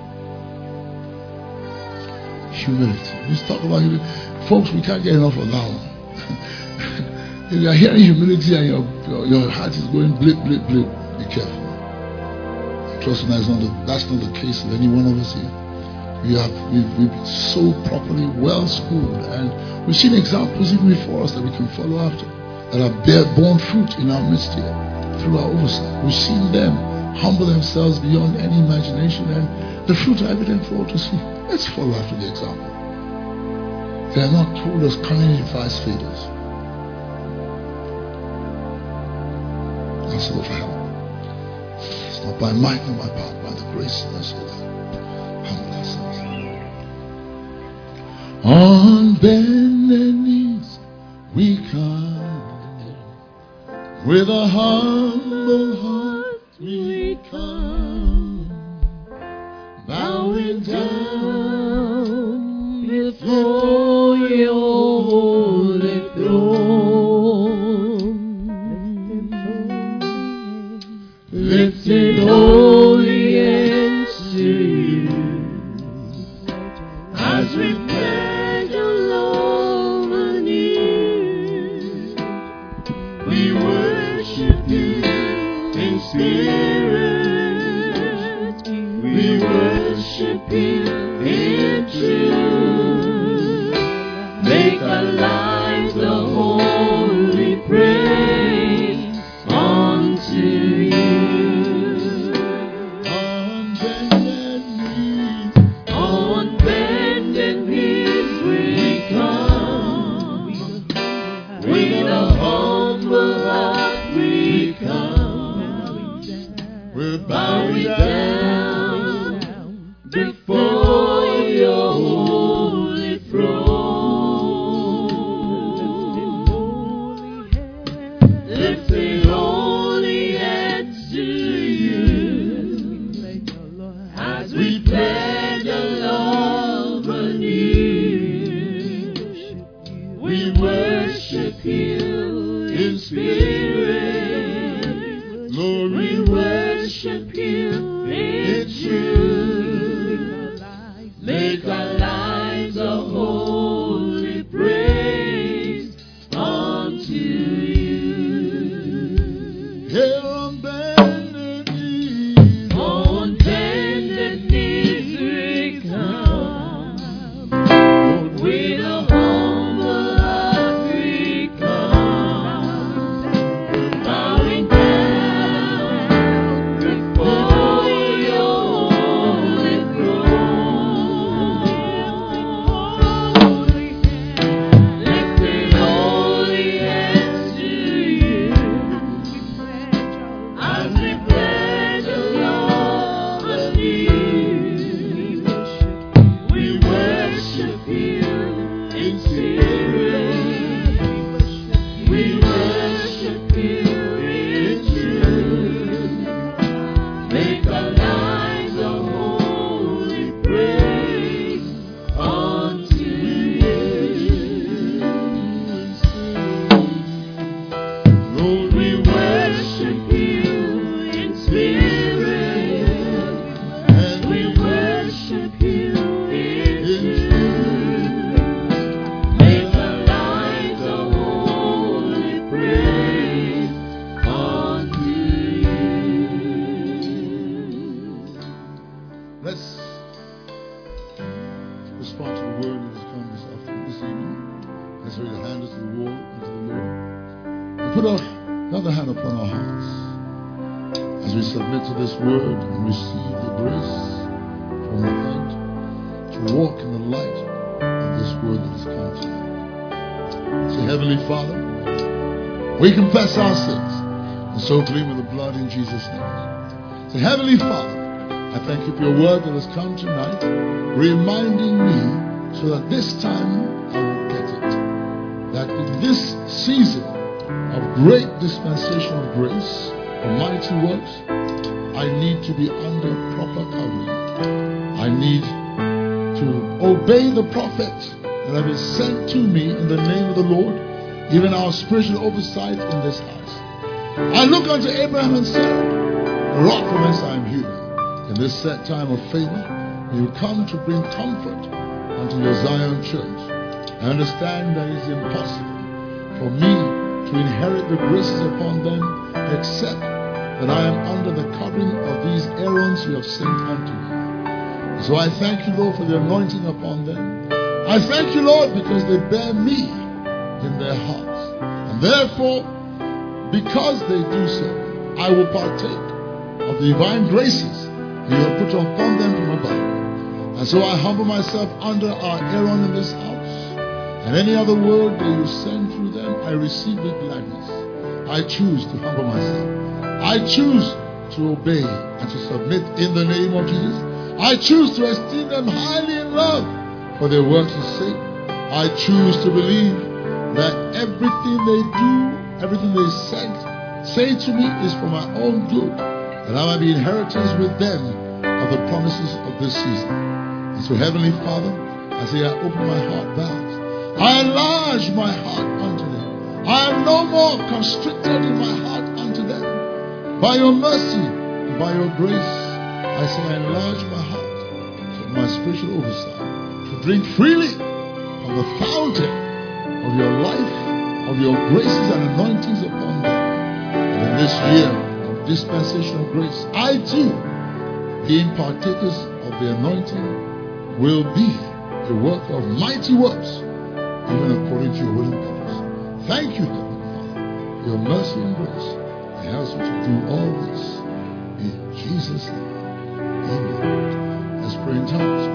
Humility. Let's talk about humility. Folks, we can't get enough of that one. If you are hearing humility and your heart is going blip, blip, blip, be careful. Trust me, that's not the case of any one of us here. We've been so properly well schooled, and we've seen examples even before us that we can follow after, that have borne fruit in our midst here through our oversight. We've seen them humble themselves beyond any imagination, and the fruit are evident for all to see. Let's follow after the example. They are not told as cunning advice faders. Ask the Lord for help. It's not by might nor by power, by the grace and mercy of God. Humble ourselves. On bended knees we come, with a humble heart we come, bowing down before your holy throne, lifting holy hands to you, as we pledge our love anew. We worship you in spirit, we worship you in truth. Make our lives a holy praise unto you. On bended knees we come, with a humble heart we come, we're bowing down before your holy throne, lifting holy hands to you, as we pledge our love anew. We worship you in spirit, Lord, we worship you in truth. Make our lives a holy praise unto you. Here on bended knees, we come, with a humble heart we come, bowing down before your holy throne, lifting holy hands to you, as we pledge our love anew. We worship you in spirit, we worship you in truth. Make our lives a holy praise unto you. as we submit to this word and receive the grace from the hand to walk in the light of this word that has come to us. Say, Heavenly Father, we confess our sins and so clean with the blood in Jesus' name. Say, Heavenly Father, I thank you for your word that has come tonight, reminding me so that this time I will get it. That in this season of great dispensation of grace, of mighty works, I need to be under proper covering. I need to obey the prophets that have been sent to me in the name of the Lord, even our spiritual oversight in this house. I look unto Abraham and Sarah, the rock from whence I am healed. In this set time of favor, you come to bring comfort unto your Zion church. I understand that it is impossible for me to inherit the graces upon them except that I am under the covering of these Aarons you have sent unto me. So I thank you, Lord, for the anointing upon them. I thank you, Lord, because they bear me in their hearts. And therefore, because they do so, I will partake of the divine graces you have put upon them from above. And so I humble myself under our Aaron in this house. And any other word that you send through them, I receive with gladness. I choose to humble myself. I choose to obey and to submit in the name of Jesus. I choose to esteem them highly in love for their works' sake. I choose to believe that everything they do, everything they say to me is for my own good, that I might be inheritors with them of the promises of this season. And so, Heavenly Father, I say I open my heart vows. I enlarge my heart unto them. I am no more constricted in my heart unto them. By your mercy and by your grace, I say I enlarge my heart to my spiritual oversight, to drink freely from the fountain of your life, of your graces and anointings upon them. And in this year of dispensation of grace, I too, being partakers of the anointing, will be a work of mighty works, even according to your will and purpose. Thank you, Heavenly Father, for your mercy and grace. It helps me to do all this in Jesus' name. Amen. Let's pray in tongues.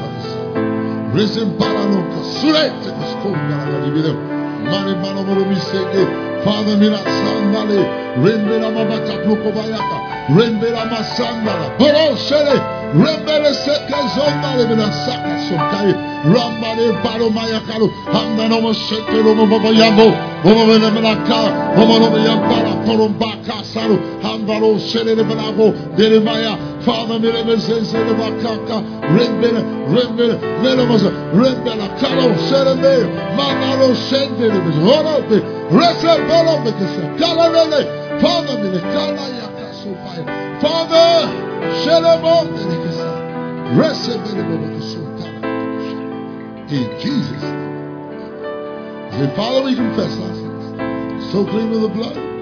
Risen Baranoka, Surete, the Skola, Mani Manomoromi Seke, Father Mina Sandale, Rembera Mabaka Plukobayaka, Rembera Masandala, Boro Shere, Rembere Seke Zondale, Mina Saka Sokai, Rambale Baromayakalo, Hamdanomo Seke Romo Babayambo, Omana Melaka, Omano Yambara, Porombaka Saru, Hambaro Shere Balago, Deremaya. Father, Mirabel says, Bakaka, Rembele, Melamosa, Rembela, Kalo, Serebe, Manalo, Sende, Horobe, Resebelo, Kalale, Father, Milekala, Yakasofai, Father, Shelebo, Resebelo, in Jesus' name. Say, Father, we confess our sins. So clean with the blood.